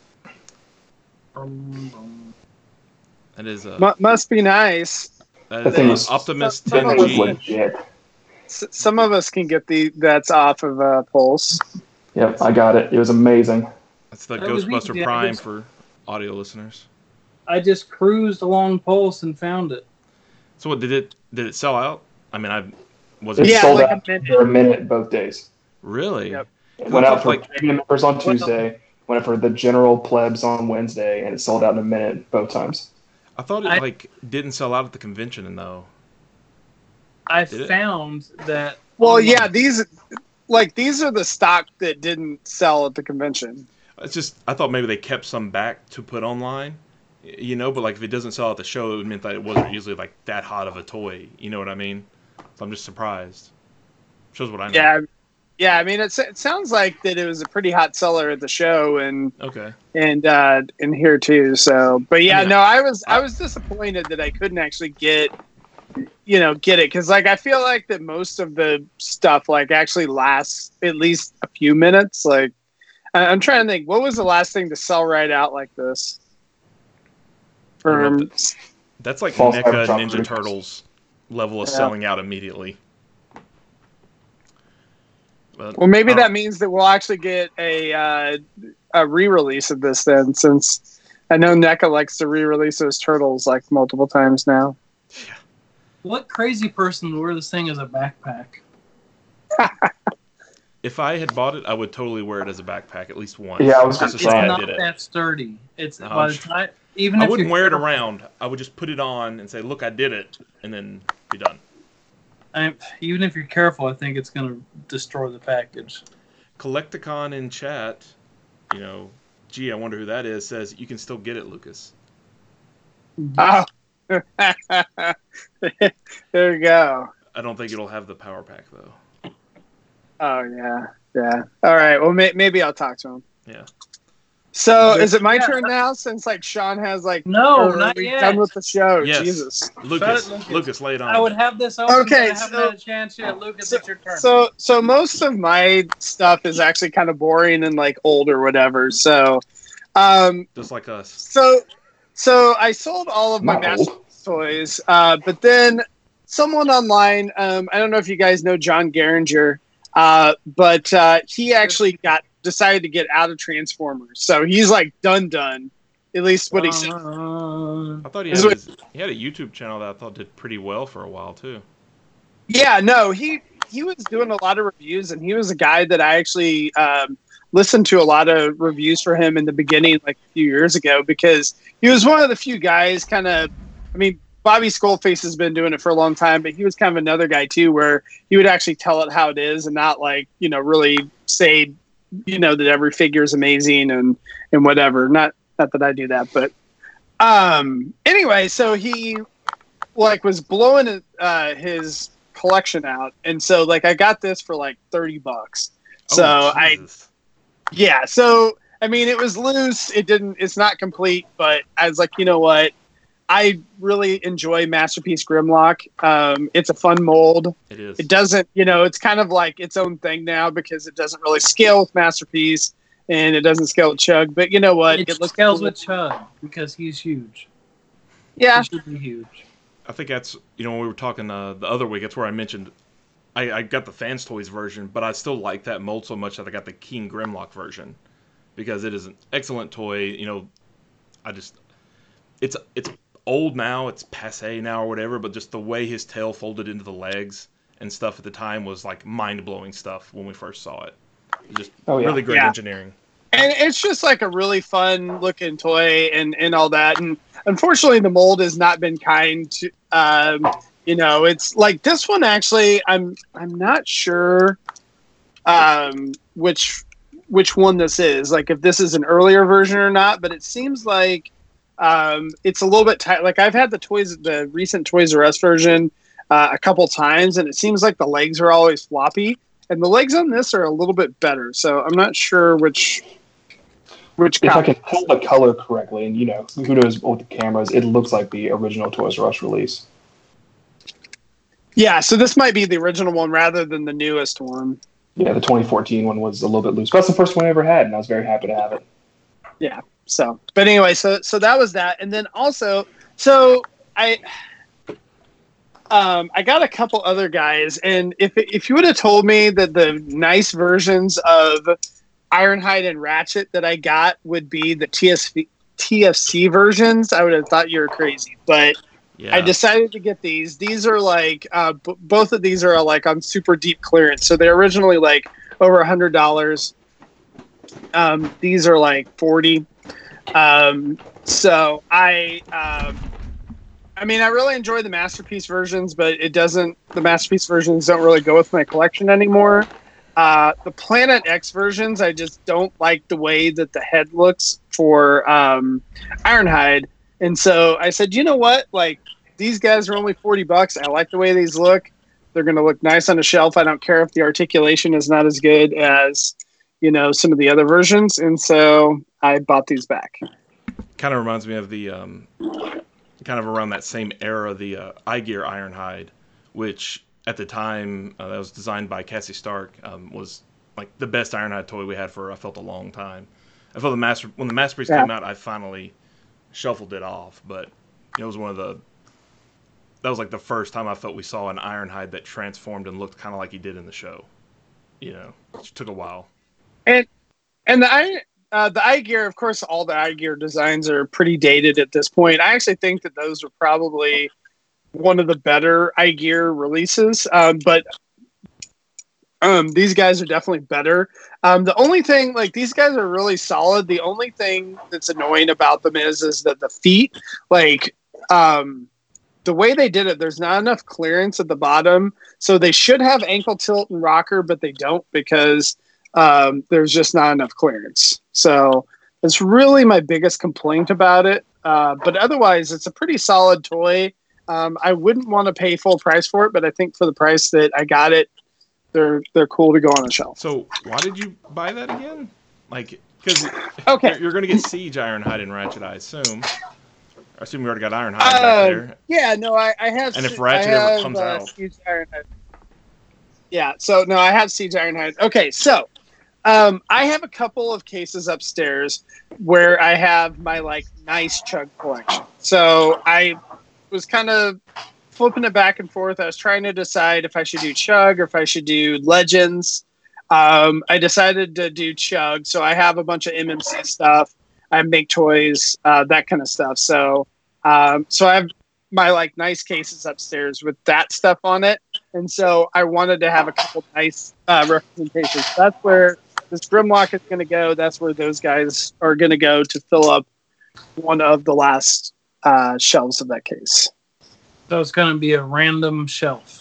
um, That is a Mu- must be nice. that The is thing a was- Optimus That That ten thing was G. legit. S- some of us can get the that's off of uh, Pulse. Yep, I got it. It was amazing. That's the That was Ghostbuster easy. I Prime just- for audio listeners. I just cruised along Pulse and found it. So what did it did it sell out? I mean, I was It it Yeah, sold like out a minute. for a minute both days. really? Yep. It went out for Like- premium members on Tuesday, went out for the general plebs on Wednesday, and it sold out in a minute both times. I thought it I- like didn't sell out at the convention though. I Did it? found that. Well, online- yeah, these like these are the stock that didn't sell at the convention. It's just I thought maybe they kept some back to put online, y- you know. But like if it doesn't sell at the show, it meant that it wasn't usually like that hot of a toy. You know what I mean? So I'm just surprised. Shows what I know. Yeah, yeah. I mean, it's, it sounds like that it was a pretty hot seller at the show and Okay. and uh, and here too. So, but yeah, I mean, no, I was I I- was disappointed that I couldn't actually get you know get it because like I feel like that most of the stuff like actually lasts at least a few minutes. Like I- I'm trying to think, what was the last thing to sell right out like this? I don't know From That's like False NECA Cybertron Ninja Producers. Turtles level of Yeah. selling out immediately. But, well, maybe I that don't- means that we'll actually get a uh, a re-release of this then, since I know NECA likes to re-release those turtles like multiple times now. What crazy person would wear this thing as a backpack? If I had bought it, I would totally wear it as a backpack at least once. Yeah, I was just gonna to It's say say I not did it. that sturdy. It's No, by I'm the sure- time, even I if wouldn't you're wear it careful- around. I would just put it on and say, "Look, I did it," and then be done. I, even if you're careful, I think it's going to destroy the package. Collecticon in chat, you know, gee, I wonder who that is. Says you can still get it, Lucas. Oh, there you go. I don't think it'll have the power pack though. Oh yeah, yeah. All right. Well, may- maybe I'll talk to him. Yeah. So, is it my Yeah. turn now? Since like Sean has like No, or are not we yet. done with the show. Yes. Jesus. Lucas, Shut it, Lucas. Lucas, lay it on. I would have this open, Okay, but I haven't so- had a chance yet. Lucas, so- it's your turn. So, so most of my stuff is actually kind of boring and like old or whatever. So, um, Just like us. so, so I sold all of my Not Master old. Chief toys, uh, but then someone online, um, I don't know if you guys know John Garinger, uh, but uh, he actually got decided to get out of Transformers. So he's like done, done. At least what he said. Uh, I thought he This had, is his, he had a YouTube channel that I thought did pretty well for a while too. Yeah, no, he he was doing a lot of reviews, and he was a guy that I actually um, listened to a lot of reviews for him in the beginning, like a few years ago, because he was one of the few guys. Kind of, I mean, Bobby Skullface has been doing it for a long time, but he was kind of another guy too, where he would actually tell it how it is, and not like you know really say you know that every figure is amazing and and whatever. Not not that I do that, but um, anyway, so he like was blowing uh, his collection out, and so like I got this for like thirty bucks. So Oh, I Jesus. yeah, so I mean it was loose. It didn't. It's not complete, but I was like, you know what? I really enjoy Masterpiece Grimlock. Um, it's a fun mold. It is. It doesn't, you know, it's kind of like its own thing now because it doesn't really scale with Masterpiece and it doesn't scale with Chug. But you know what? it looks scales cool. with Chud because he's huge. Yeah, He should be huge. I think that's you know when we were talking uh, the other week. That's where I mentioned I, I got the Fans Toys version, but I still like that mold so much that I got the King Grimlock version because it is an excellent toy. You know, I just it's it's old now, it's passe now or whatever, but just the way his tail folded into the legs and stuff at the time was like mind blowing stuff when we first saw it. It was just Oh, yeah. really great Yeah. engineering. and it's just like a really fun looking toy and, and all that. And unfortunately, the mold has not been kind to, um, you know, it's like this one actually, I'm, I'm not sure um, which, which one this is, like if this is an earlier version or not, but it seems like um, it's a little bit tight. Like I've had the toys, the recent Toys R Us version. uh, a couple times, and it seems like the legs are always floppy. And the legs on this are a little bit better, so I'm not sure which which. If I copy. can pull the color correctly, and you know, who knows with the cameras, it looks like the original Toys R Us release. Yeah, so this might be the original one rather than the newest one. Yeah, the twenty fourteen one was a little bit loose. But that's the first one I ever had, and I was very happy to have it. Yeah. So, but anyway, so so that was that, and then also, so I. Um, I got a couple other guys, and if if you would have told me that the nice versions of Ironhide and Ratchet that I got would be the T S V, T F C versions, I would have thought you were crazy. But Yeah. I decided to get these. These are like uh, b- both of these are like on super deep clearance, so they're originally like over a hundred dollars. Um, these are like forty. Um, so I. Um, I mean, I really enjoy the Masterpiece versions, but it doesn't. The Masterpiece versions don't really go with my collection anymore. Uh, the Planet X versions, I just don't like the way that the head looks for um, Ironhide, and so I said, you know what? Like, these guys are only forty bucks. I like the way these look. They're going to look nice on a shelf. I don't care if the articulation is not as good as, you know, some of the other versions, and so I bought these back. Kind of reminds me of the. Um... kind of around that same era, the uh, iGear Ironhide, which at the time uh, that was designed by Cassie Stark, um, was like the best Ironhide toy we had for I felt a long time. I felt the master when the Masterpiece Yeah. came out, I finally shuffled it off, but it was one of the that was like the first time I felt we saw an Ironhide that transformed and looked kind of like he did in the show. You know, it took a while. And and the I uh, the iGear, of course, all the iGear designs are pretty dated at this point. I actually think that those are probably one of the better iGear releases, um, but um, these guys are definitely better. Um, the only thing, like these guys are really solid. The only thing that's annoying about them is is that the feet, like um, the way they did it, there's not enough clearance at the bottom, so they should have ankle tilt and rocker, but they don't because um, there's just not enough clearance. So it's really my biggest complaint about it. Uh, but otherwise, it's a pretty solid toy. Um, I wouldn't want to pay full price for it, but I think for the price that I got it, they're they're cool to go on a shelf. So why did you buy that again? Like, because Okay. you're, you're going to get Siege Ironhide and Ratchet, I assume. I assume you already got Ironhide Uh, back there. Yeah, no, I, I have. And if Se- Ratchet I ever have, comes uh, out. Siege Ironhide. Yeah, so no, I have Siege Ironhide. Okay, so um, I have a couple of cases upstairs where I have my like nice chug collection. So I was kind of flipping it back and forth. I was trying to decide if I should do chug or if I should do legends. Um, I decided to do chug, so I have a bunch of M M C stuff. I make toys, uh, that kind of stuff. So, um, so I have my like nice cases upstairs with that stuff on it, and so I wanted to have a couple nice uh, representations. That's where this Grimlock is going to go. That's where those guys are going to go to fill up one of the last uh, shelves of that case. So it's going to be a random shelf.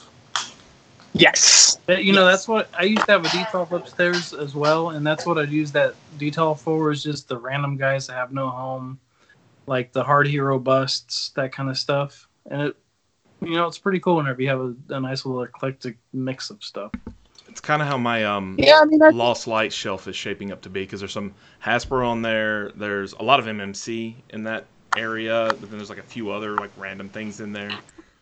Yes. That- You know, that's what I used to have a detail upstairs as well, and that's what I'd use that detail for, is just the random guys that have no home, like the hard hero busts, that kind of stuff. And it, you know, it's pretty cool whenever you have a, a nice little eclectic mix of stuff. It's kind of how my um, Yeah, I mean, I, Lost Light shelf is shaping up to be, because there's some Hasbro on there. There's a lot of M M C in that area, but then there's like a few other like random things in there.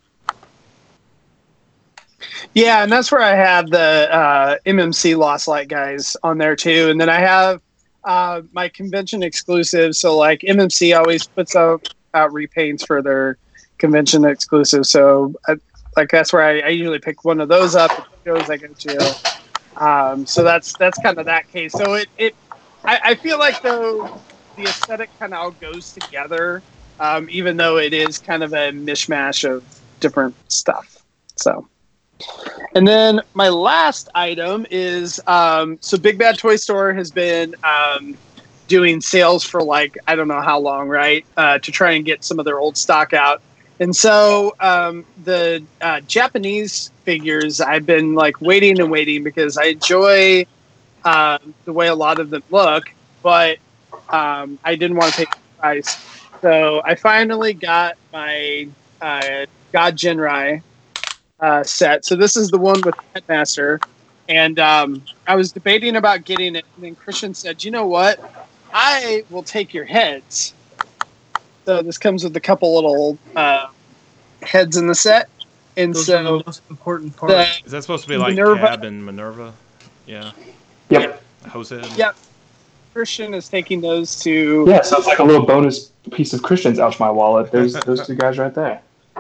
yeah, and that's where I have the uh, M M C Lost Light guys on there too, and then I have uh, my convention exclusives. So like M M C always puts out, out repaints for their convention exclusive. So I, like that's where I, I usually pick one of those up at the shows I go to. Um, so that's that's kind of that case. So it it I, I feel like though the aesthetic kind of all goes together, um, even though it is kind of a mishmash of different stuff. So. And then my last item is um, so Big Bad Toy Store has been um, doing sales for like I don't know how long, right? Uh, to try and get some of their old stock out. And so um, the uh, Japanese figures, I've been like waiting and waiting because I enjoy uh, the way a lot of them look, but um, I didn't want to pay the price. So I finally got my uh, God Jinrai. uh, set. So this is the one with Headmaster. And um, I was debating about getting it. And then Christian said, you know what? I will take your heads. So this comes with a couple little uh, heads in the set. And Those so are the most important the, parts. Is that supposed to be like Minerva- Cab and Minerva? Yeah. Yep. Jose. Yep. Christian is taking those to. Yeah, so it's like a little bonus piece of Christian's ouch my wallet. There's those two guys right there.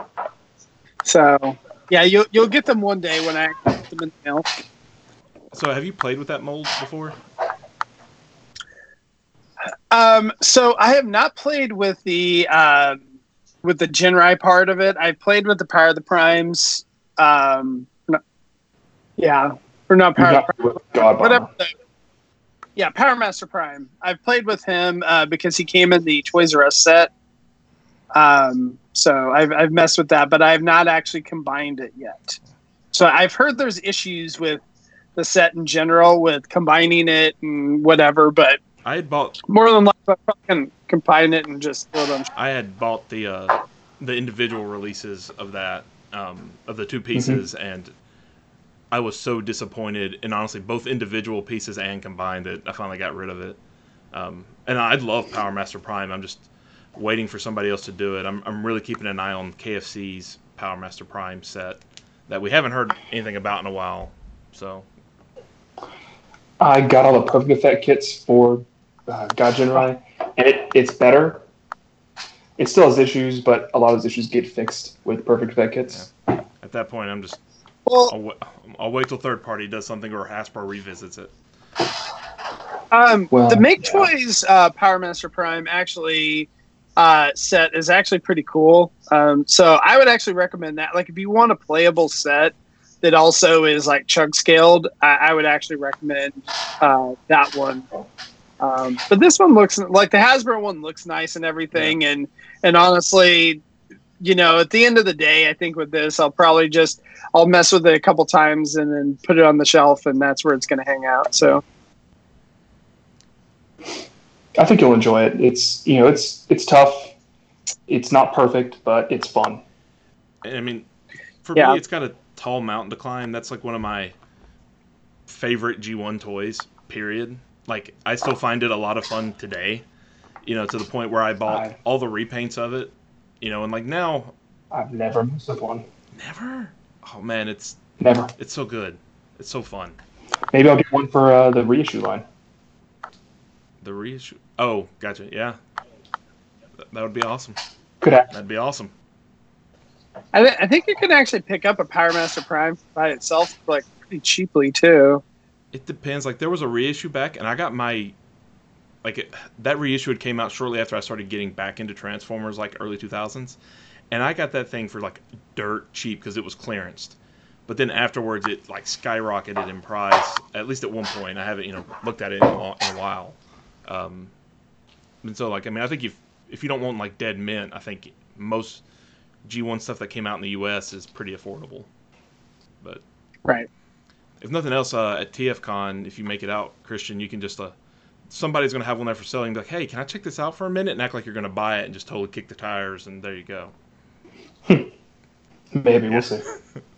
So yeah, you'll you'll get them one day when I put them in the mail. So have you played with that mold before? Um, so I have not played with the uh, with the Jinrai part of it. I've played with the Power of the Primes. Um, no, yeah, or not Power You've of not the played with God whatever. Bomber. The, yeah, Power Master Prime. I've played with him uh, because he came in the Toys R Us set. Um, so I've I've messed with that, but I have not actually combined it yet. So I've heard there's issues with the set in general with combining it and whatever, but I had bought more than likely, I probably can combine it and just throw it on. I had bought the uh, the individual releases of that um, of the two pieces, Mm-hmm. and I was so disappointed in honestly both individual pieces and combined it. I finally got rid of it, um, and I'd love Power Master Prime. I'm just waiting for somebody else to do it. I'm I'm really keeping an eye on K F C's Power Master Prime set that we haven't heard anything about in a while. So I got all the Perfect Effect kits for uh, God Jinrai, and it, it's better. It still has issues, but a lot of those issues get fixed with Perfect Effect kits. yeah. At that point, I'm just Well, I'll, wa- I'll wait till third party does something or Hasbro revisits it. um, Well, the Make yeah. Toys uh, Power Master Prime actually uh, set is actually pretty cool. Um, so I would actually recommend that. Like, if you want a playable set that also is like chug scaled, I, I would actually recommend uh, that one. Um, but this one looks like the Hasbro one looks nice and everything, and and honestly, you know, at the end of the day, I think with this, I'll probably just I'll mess with it a couple times and then put it on the shelf, and that's where it's going to hang out. So. I think you'll enjoy it. It's you know, it's it's tough. It's not perfect, but it's fun. And I mean, for Yeah. me, it's got a tall mountain to climb. That's like one of my favorite G one toys, period. Like, I still find it a lot of fun today, you know, to the point where I bought I- all the repaints of it, you know, and like now, I've never messed with one. never? Oh man, it's Never. it's so good. It's so fun. Maybe I'll get one for uh, the reissue line. The reissue. Oh, gotcha. Yeah. Th- That would be awesome. Could happen. That'd be awesome. I, th- I think you can actually pick up a Power Master Prime by itself, like pretty cheaply too. It depends. Like, there was a reissue back, and I got my, like, it, that reissue had came out shortly after I started getting back into Transformers, like, early two thousands. And I got that thing for, like, dirt cheap because it was clearanced. But then afterwards, it, like, skyrocketed in price, at least at one point. I haven't, you know, looked at it in a, lo- in a while. Um, and so, like, I mean, I think if, if you don't want, like, dead mint, I think most G one stuff that came out in the U S is pretty affordable. But Right. if nothing else, uh, at T F Con, if you make it out, Christian, you can just, uh, somebody's going to have one there for selling. Be like, hey, can I check this out for a minute? And act like you're going to buy it and just totally kick the tires, and there you go. Maybe we'll see.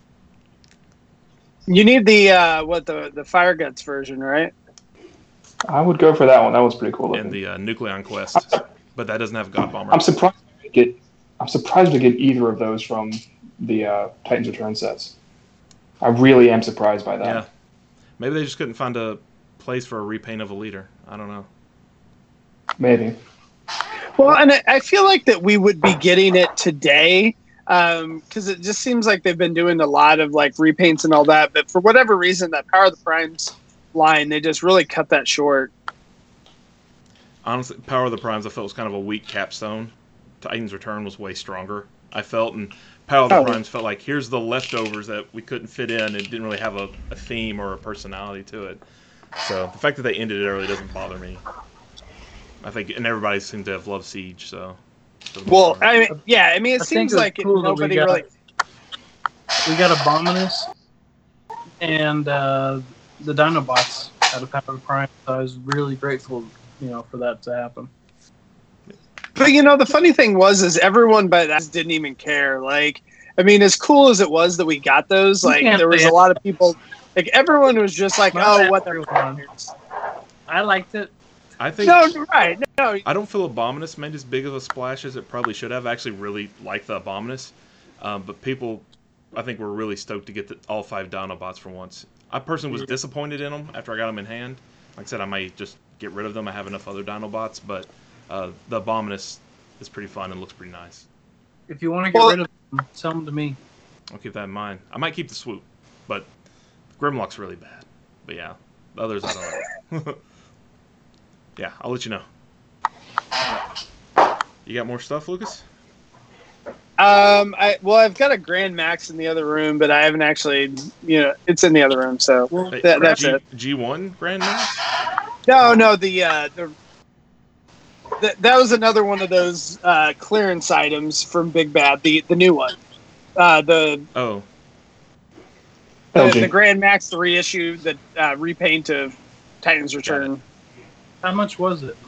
You need the uh, what the the Fire Guts version, right? I would go for that one. That was pretty cool. And Looking. the uh, Nucleon Quest. But that doesn't have God Bomber. I'm surprised to get. I'm surprised to get either of those from the uh, Titans Return sets. I really am surprised by that. Yeah. Maybe they just couldn't find a place for a repaint of a leader. I don't know. Maybe. Well, and I, I feel like that we would be getting it today because it just seems like they've been doing a lot of like repaints and all that. But for whatever reason, that Power of the Primes line, they just really cut that short. Honestly, Power of the Primes, I felt was kind of a weak capstone. Titans Return was way stronger, I felt, and Power of the Oh. Primes felt like here's the leftovers that we couldn't fit in. It didn't really have a, a theme or a personality to it. So the fact that they ended it early doesn't bother me. I think, and everybody seemed to have loved Siege, so. for the most Well, part. I mean, yeah, I mean, it I seems think it's like cool that we nobody got- really. We got Abominus and uh, the Dinobots out of Power of the Prime. So I was really grateful, you know, for that to happen. But you know, the funny thing was, is everyone but us didn't even care. Like I mean, as cool as it was that we got those, like can't there was say a lot of people, like everyone was just like, Not "Oh, that what the?" everyone. I liked it. I think No, right? No, I don't feel Abominus made as big of a splash as it probably should have. I actually really like the Abominus, um, but people, I think, were really stoked to get the, all five Dinobots for once. I personally was disappointed in them after I got them in hand. Like I said, I might just get rid of them. I have enough other Dinobots, but uh, the Abominus is pretty fun and looks pretty nice. If you want to get Well- rid of them, sell them to me. I'll keep that in mind. I might keep the Swoop, but Grimlock's really bad. But yeah, the others I don't know. Yeah, I'll let you know. You got more stuff, Lucas? Um, I well, I've got a Grand Max in the other room, but I haven't actually, you know, it's in the other room, so Well, Hey, that, that's G, it. G one Grand Max? No, no, the uh, the that that was another one of those uh, clearance items from Big Bad, the the new one, uh, the Oh, the, L G. the Grand Max, the reissue, the uh, repaint of Titan's Return, How much was it?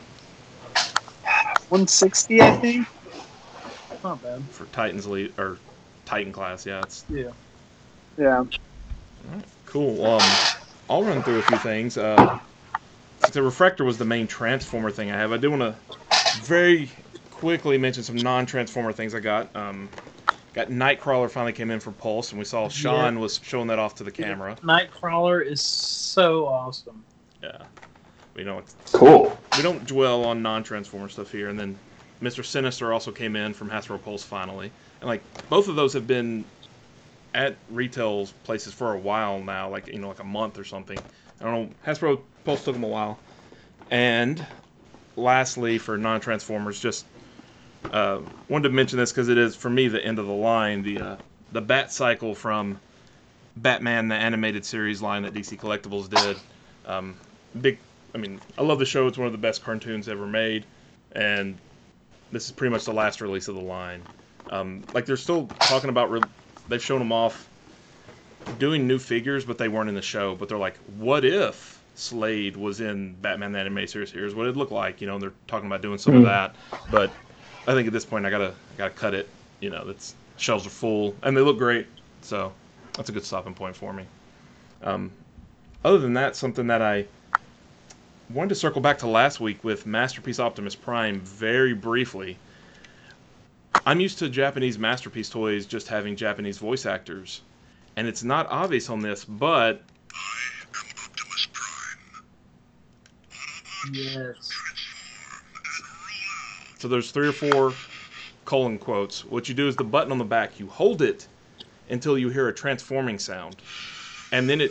one sixty, I think. Not bad. for Titans lead or Titan class, yeah, it's Yeah. Yeah. cool. Um, I'll run through a few things. Uh, the Refractor was the main Transformer thing I have. I do want to very quickly mention some non-Transformer things I got. Um, got Nightcrawler finally came in for Pulse, and we saw Sean Yeah. was showing that off to the camera. Nightcrawler is so awesome. Yeah, we don't Cool. we don't dwell on non-Transformer stuff here. And then Mister Sinister also came in from Hasbro Pulse finally, and like both of those have been at retail places for a while now, like you know, like a month or something. I don't know. Hasbro Pulse took them a while. And lastly, for non-Transformers, just uh, wanted to mention this because it is for me the end of the line. The uh, the Bat Cycle from Batman the Animated Series line that D C Collectibles did. Um, big. I mean, I love the show. It's one of the best cartoons ever made, and this is pretty much the last release of the line. Um, like they're still talking about. Re- they've shown them off doing new figures, but they weren't in the show. But they're like, what if Slade was in Batman the Animated Series? Here's what it'd look like. You know, and they're talking about doing some of that. But I think at this point, I gotta I gotta cut it. You know, that's shelves are full and they look great. So that's a good stopping point for me. Um, other than that, something that I wanted to circle back to last week with Masterpiece Optimus Prime very briefly. I'm used to Japanese Masterpiece toys just having Japanese voice actors, and it's not obvious on this, but Yes. so there's three or four colon quotes. What you do is the button on the back, you hold it until you hear a transforming sound, and then it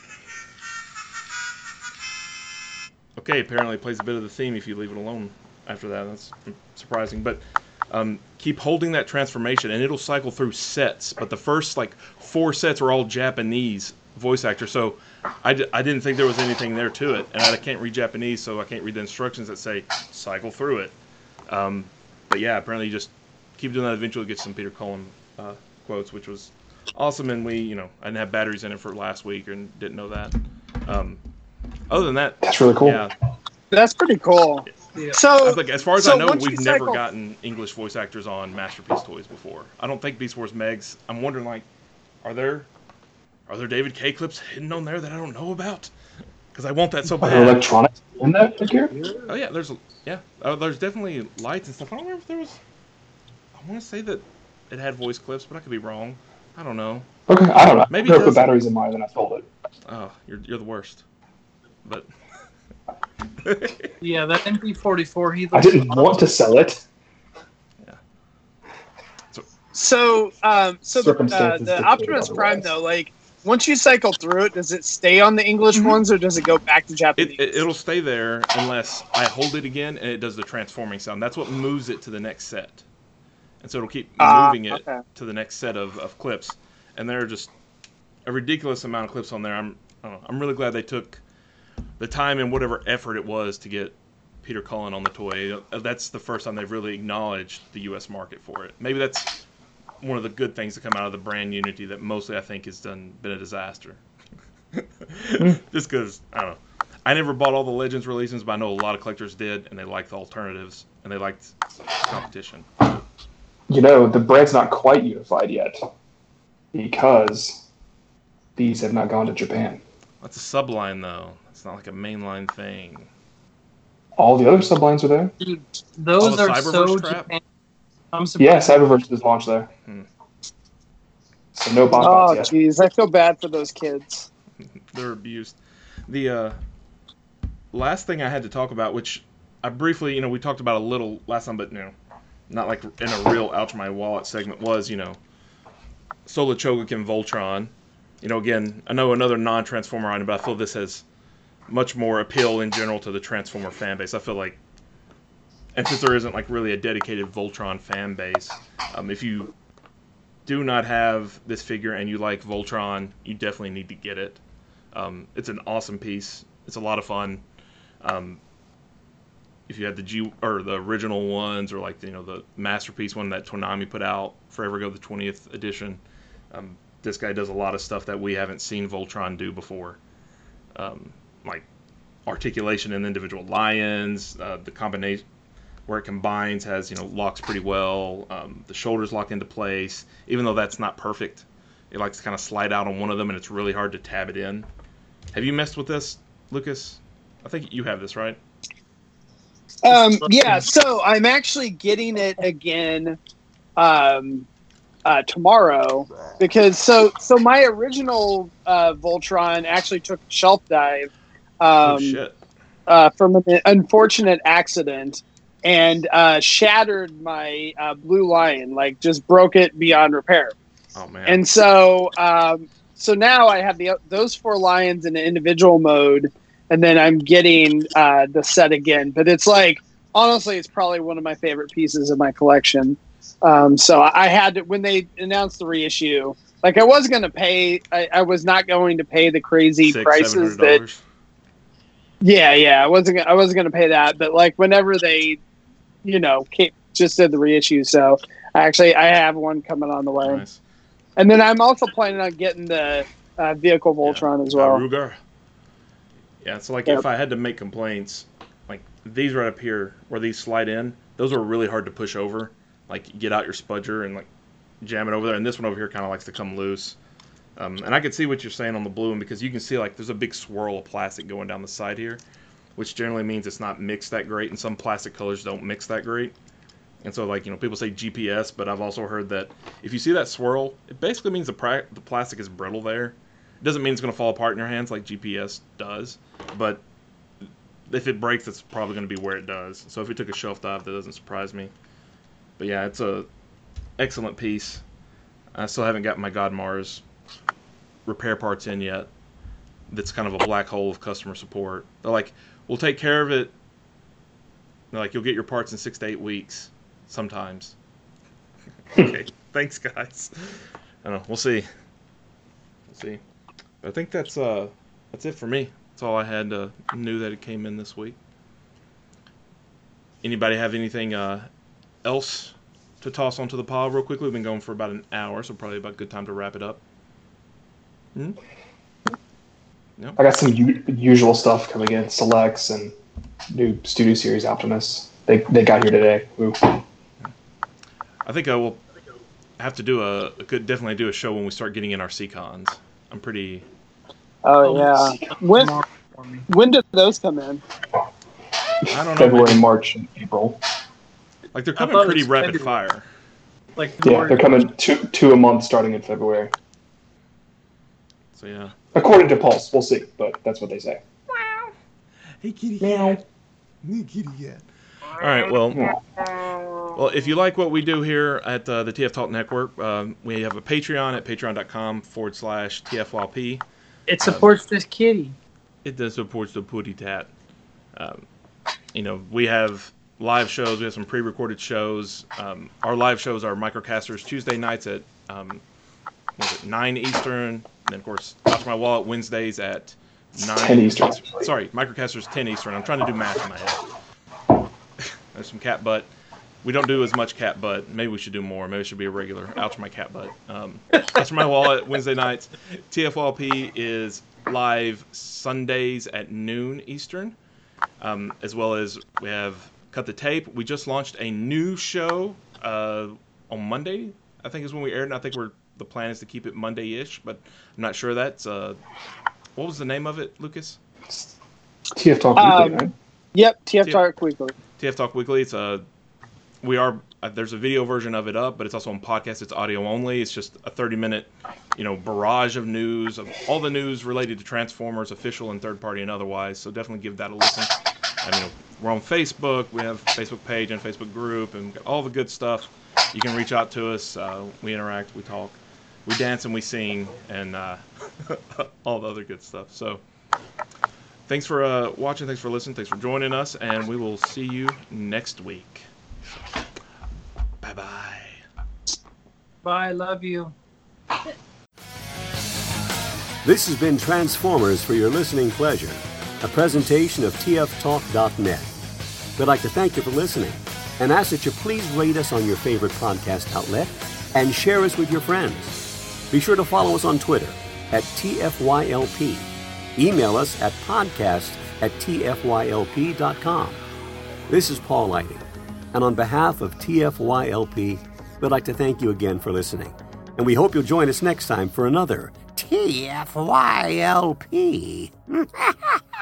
okay, apparently it plays a bit of the theme if you leave it alone after that. That's surprising. But um, keep holding that transformation, and it'll cycle through sets. But the first, like, four sets are all Japanese voice actors. So I, d- I didn't think there was anything there to it. And I can't read Japanese, so I can't read the instructions that say cycle through it. Um, but, yeah, apparently you just keep doing that. Eventually get some Peter Cullen uh, quotes, which was awesome. And we, you know, I didn't have batteries in it for last week and didn't know that. Um, Other than that, That's really cool. yeah. That's pretty cool. Yeah. So, Like, as far as so I know, once we've you never cycle- gotten English voice actors on Masterpiece toys before. I don't think Beast Wars Megs. I'm wondering, like, are there are there David K clips hidden on there that I don't know about? Because I want that so Are there bad. electronics in that figure? Oh yeah, there's yeah, uh, there's definitely lights and stuff. I don't remember if there was. I want to say that it had voice clips, but I could be wrong. I don't know. Okay, I don't know. Maybe Maybe I it put does. batteries in mine, then I sold it. Oh, you're you're the worst. But Yeah, that M P forty-four, he I looks didn't want to sell it. so, um, so the, uh, Circumstances the dictate Optimus Prime otherwise. though, like once you cycle through it, does it stay on the English ones or does it go back to Japanese? It, it, it'll stay there unless I hold it again and it does the transforming sound. That's what moves it to the next set. And so it'll keep Ah, moving it okay. to the next set of, of clips. And there are just a ridiculous amount of clips on there. I'm I don't know, I'm really glad they took the time and whatever effort it was to get Peter Cullen on the toy. That's the first time they've really acknowledged the U S market for it. Maybe that's one of the good things that come out of the brand unity that mostly I think has done been a disaster. Just because, I don't know. I never bought all the Legends releases, but I know a lot of collectors did, and they liked the alternatives, and they liked the competition. you know, the brand's not quite unified yet because these have not gone to Japan. That's a subline, though. It's not like a mainline thing. All the other sublines are there. Dude, All those the are Cyberverse so crap? Japan. I'm Yeah, surprised. Cyberverse is launched there. Hmm. So no bot Oh, bots yet. jeez, I feel bad for those kids. They're abused. The uh, last thing I had to talk about, which I briefly, you know, we talked about a little last time, but you know, not like in a real ouch my wallet segment, was, you know, Solar Chogokin Voltron. You know, again, I know another non-Transformer item, but I feel this has much more appeal in general to the Transformer fan base. I feel like, and since there isn't like really a dedicated Voltron fan base, um, if you do not have this figure and you like Voltron, you definitely need to get it. Um, it's an awesome piece. It's a lot of fun. Um, if you had the G or the original ones, or like, you know, the masterpiece one that Toonami put out forever ago, the twentieth edition, um, this guy does a lot of stuff that we haven't seen Voltron do before, um, like articulation in individual lions, uh, the combination where it combines has, you know, locks pretty well. Um, the shoulders lock into place, even though that's not perfect. It likes to kind of slide out on one of them, and it's really hard to tab it in. Have you messed with this, Lucas? I think you have this, right? Um, yeah, so I'm actually getting it again um, uh, tomorrow because so so my original uh, Voltron actually took a shelf dive um, oh shit! uh, from an unfortunate accident and uh, shattered my uh, Blue Lion, like just broke it beyond repair. Oh man! And so um, so now I have the those four lions in an individual mode. And then I'm getting uh, the set again. But it's like, honestly, it's probably one of my favorite pieces of my collection. Um, so I had to, when they announced the reissue, like I was going to pay, I, I was not going to pay the crazy Six, prices seven hundred that, dollars. yeah, yeah, I wasn't, I wasn't going to pay that. But like whenever they, you know, came, just did the reissue. So actually I have one coming on the way. Nice. And then I'm also planning on getting the uh, vehicle Voltron Yeah. as well. Ruger. Yeah, so like Yep. if I had to make complaints, like these right up here where these slide in, those are really hard to push over. Like you get out your spudger and like jam it over there, and this one over here kind of likes to come loose. Um, and I can see what you're saying on the blue one, because you can see like there's a big swirl of plastic going down the side here, which generally means it's not mixed that great, and some plastic colors don't mix that great. And so like, you know, people say G P S, but I've also heard that if you see that swirl, it basically means the, pra- the plastic is brittle there. It doesn't mean it's going to fall apart in your hands like G P S does, but if it breaks, it's probably going to be where it does. So if we took a shelf dive, that doesn't surprise me. But yeah, it's a excellent piece. I still haven't got my God Mars repair parts in yet. That's kind of a black hole of customer support. They're like, we'll take care of it. They're like, you'll get your parts in six to eight weeks sometimes. Okay, thanks guys. I don't know, we'll see. We'll see. I think that's uh that's it for me. That's all I had uh, new that it came in this week. Anybody have anything uh, else to toss onto the pile real quickly? We've been going for about an hour, so probably about a good time to wrap it up. Hmm? No? I got some u- usual stuff coming in. Selects and new Studio Series Optimus. They they got here today. Woo. I think I will have to do a could definitely do a show when we start getting in our C-Cons. I'm pretty. Oh yeah. When Tomorrow for me. when did those come in? I don't know. February, maybe- March, and April. Like they're I coming thought it pretty was rapid February. fire. Like Yeah, they're coming two two a month starting in February. So yeah. According to Pulse, we'll see, but that's what they say. Hey kitty Meow. cat. Hey kitty cat. All right. Well. Yeah. Well, if you like what we do here at uh, the T F Talk Network, um, we have a Patreon at patreon.com forward slash TFYP. It supports this kitty. It does support the putty tat. Um, you know, we have live shows. We have some pre-recorded shows. Um, our live shows are Microcasters Tuesday nights at um, what is it, nine Eastern. And then, of course, Watch My Wallet Wednesdays at nine. ten Eastern. Sorry, Microcasters ten Eastern. I'm trying to do math in my head. There's some cat butt. We don't do as much cat butt. Maybe we should do more. Maybe it should be a regular. Ouch, my cat butt. Um, Watch My Wallet Wednesday nights. T F L P is live Sundays at noon Eastern, um, as well as we have Cut the Tape. We just launched a new show uh, on Monday, I think is when we aired, and I think we're the plan is to keep it Monday-ish, but I'm not sure that's uh, what was the name of it, Lucas? T F Talk Um, Weekly, right? Yep, T F T F Talk Weekly. T F Talk Weekly. It's a we are uh, there's a video version of it up, but it's also on podcast. It's audio only. It's just a thirty minute, you know, barrage of news of all the news related to Transformers, official and third party and otherwise. So definitely give that a listen. I mean, we're on Facebook. We have a Facebook page and Facebook group and all the good stuff. You can reach out to us. Uh, we interact. We talk. We dance and we sing and uh, all the other good stuff. So thanks for uh, watching. Thanks for listening. Thanks for joining us. And we will see you next week. Bye-bye. Bye. Love you. This has been Transformers for your listening pleasure, a presentation of T F Talk dot net. We'd like to thank you for listening and ask that you please rate us on your favorite podcast outlet and share us with your friends. Be sure to follow us on Twitter at T F Y L P. Email us at podcast at T F Y L P dot com. This is Paul Lighting, and on behalf of T F Y L P, we'd like to thank you again for listening. And we hope you'll join us next time for another T F Y L P.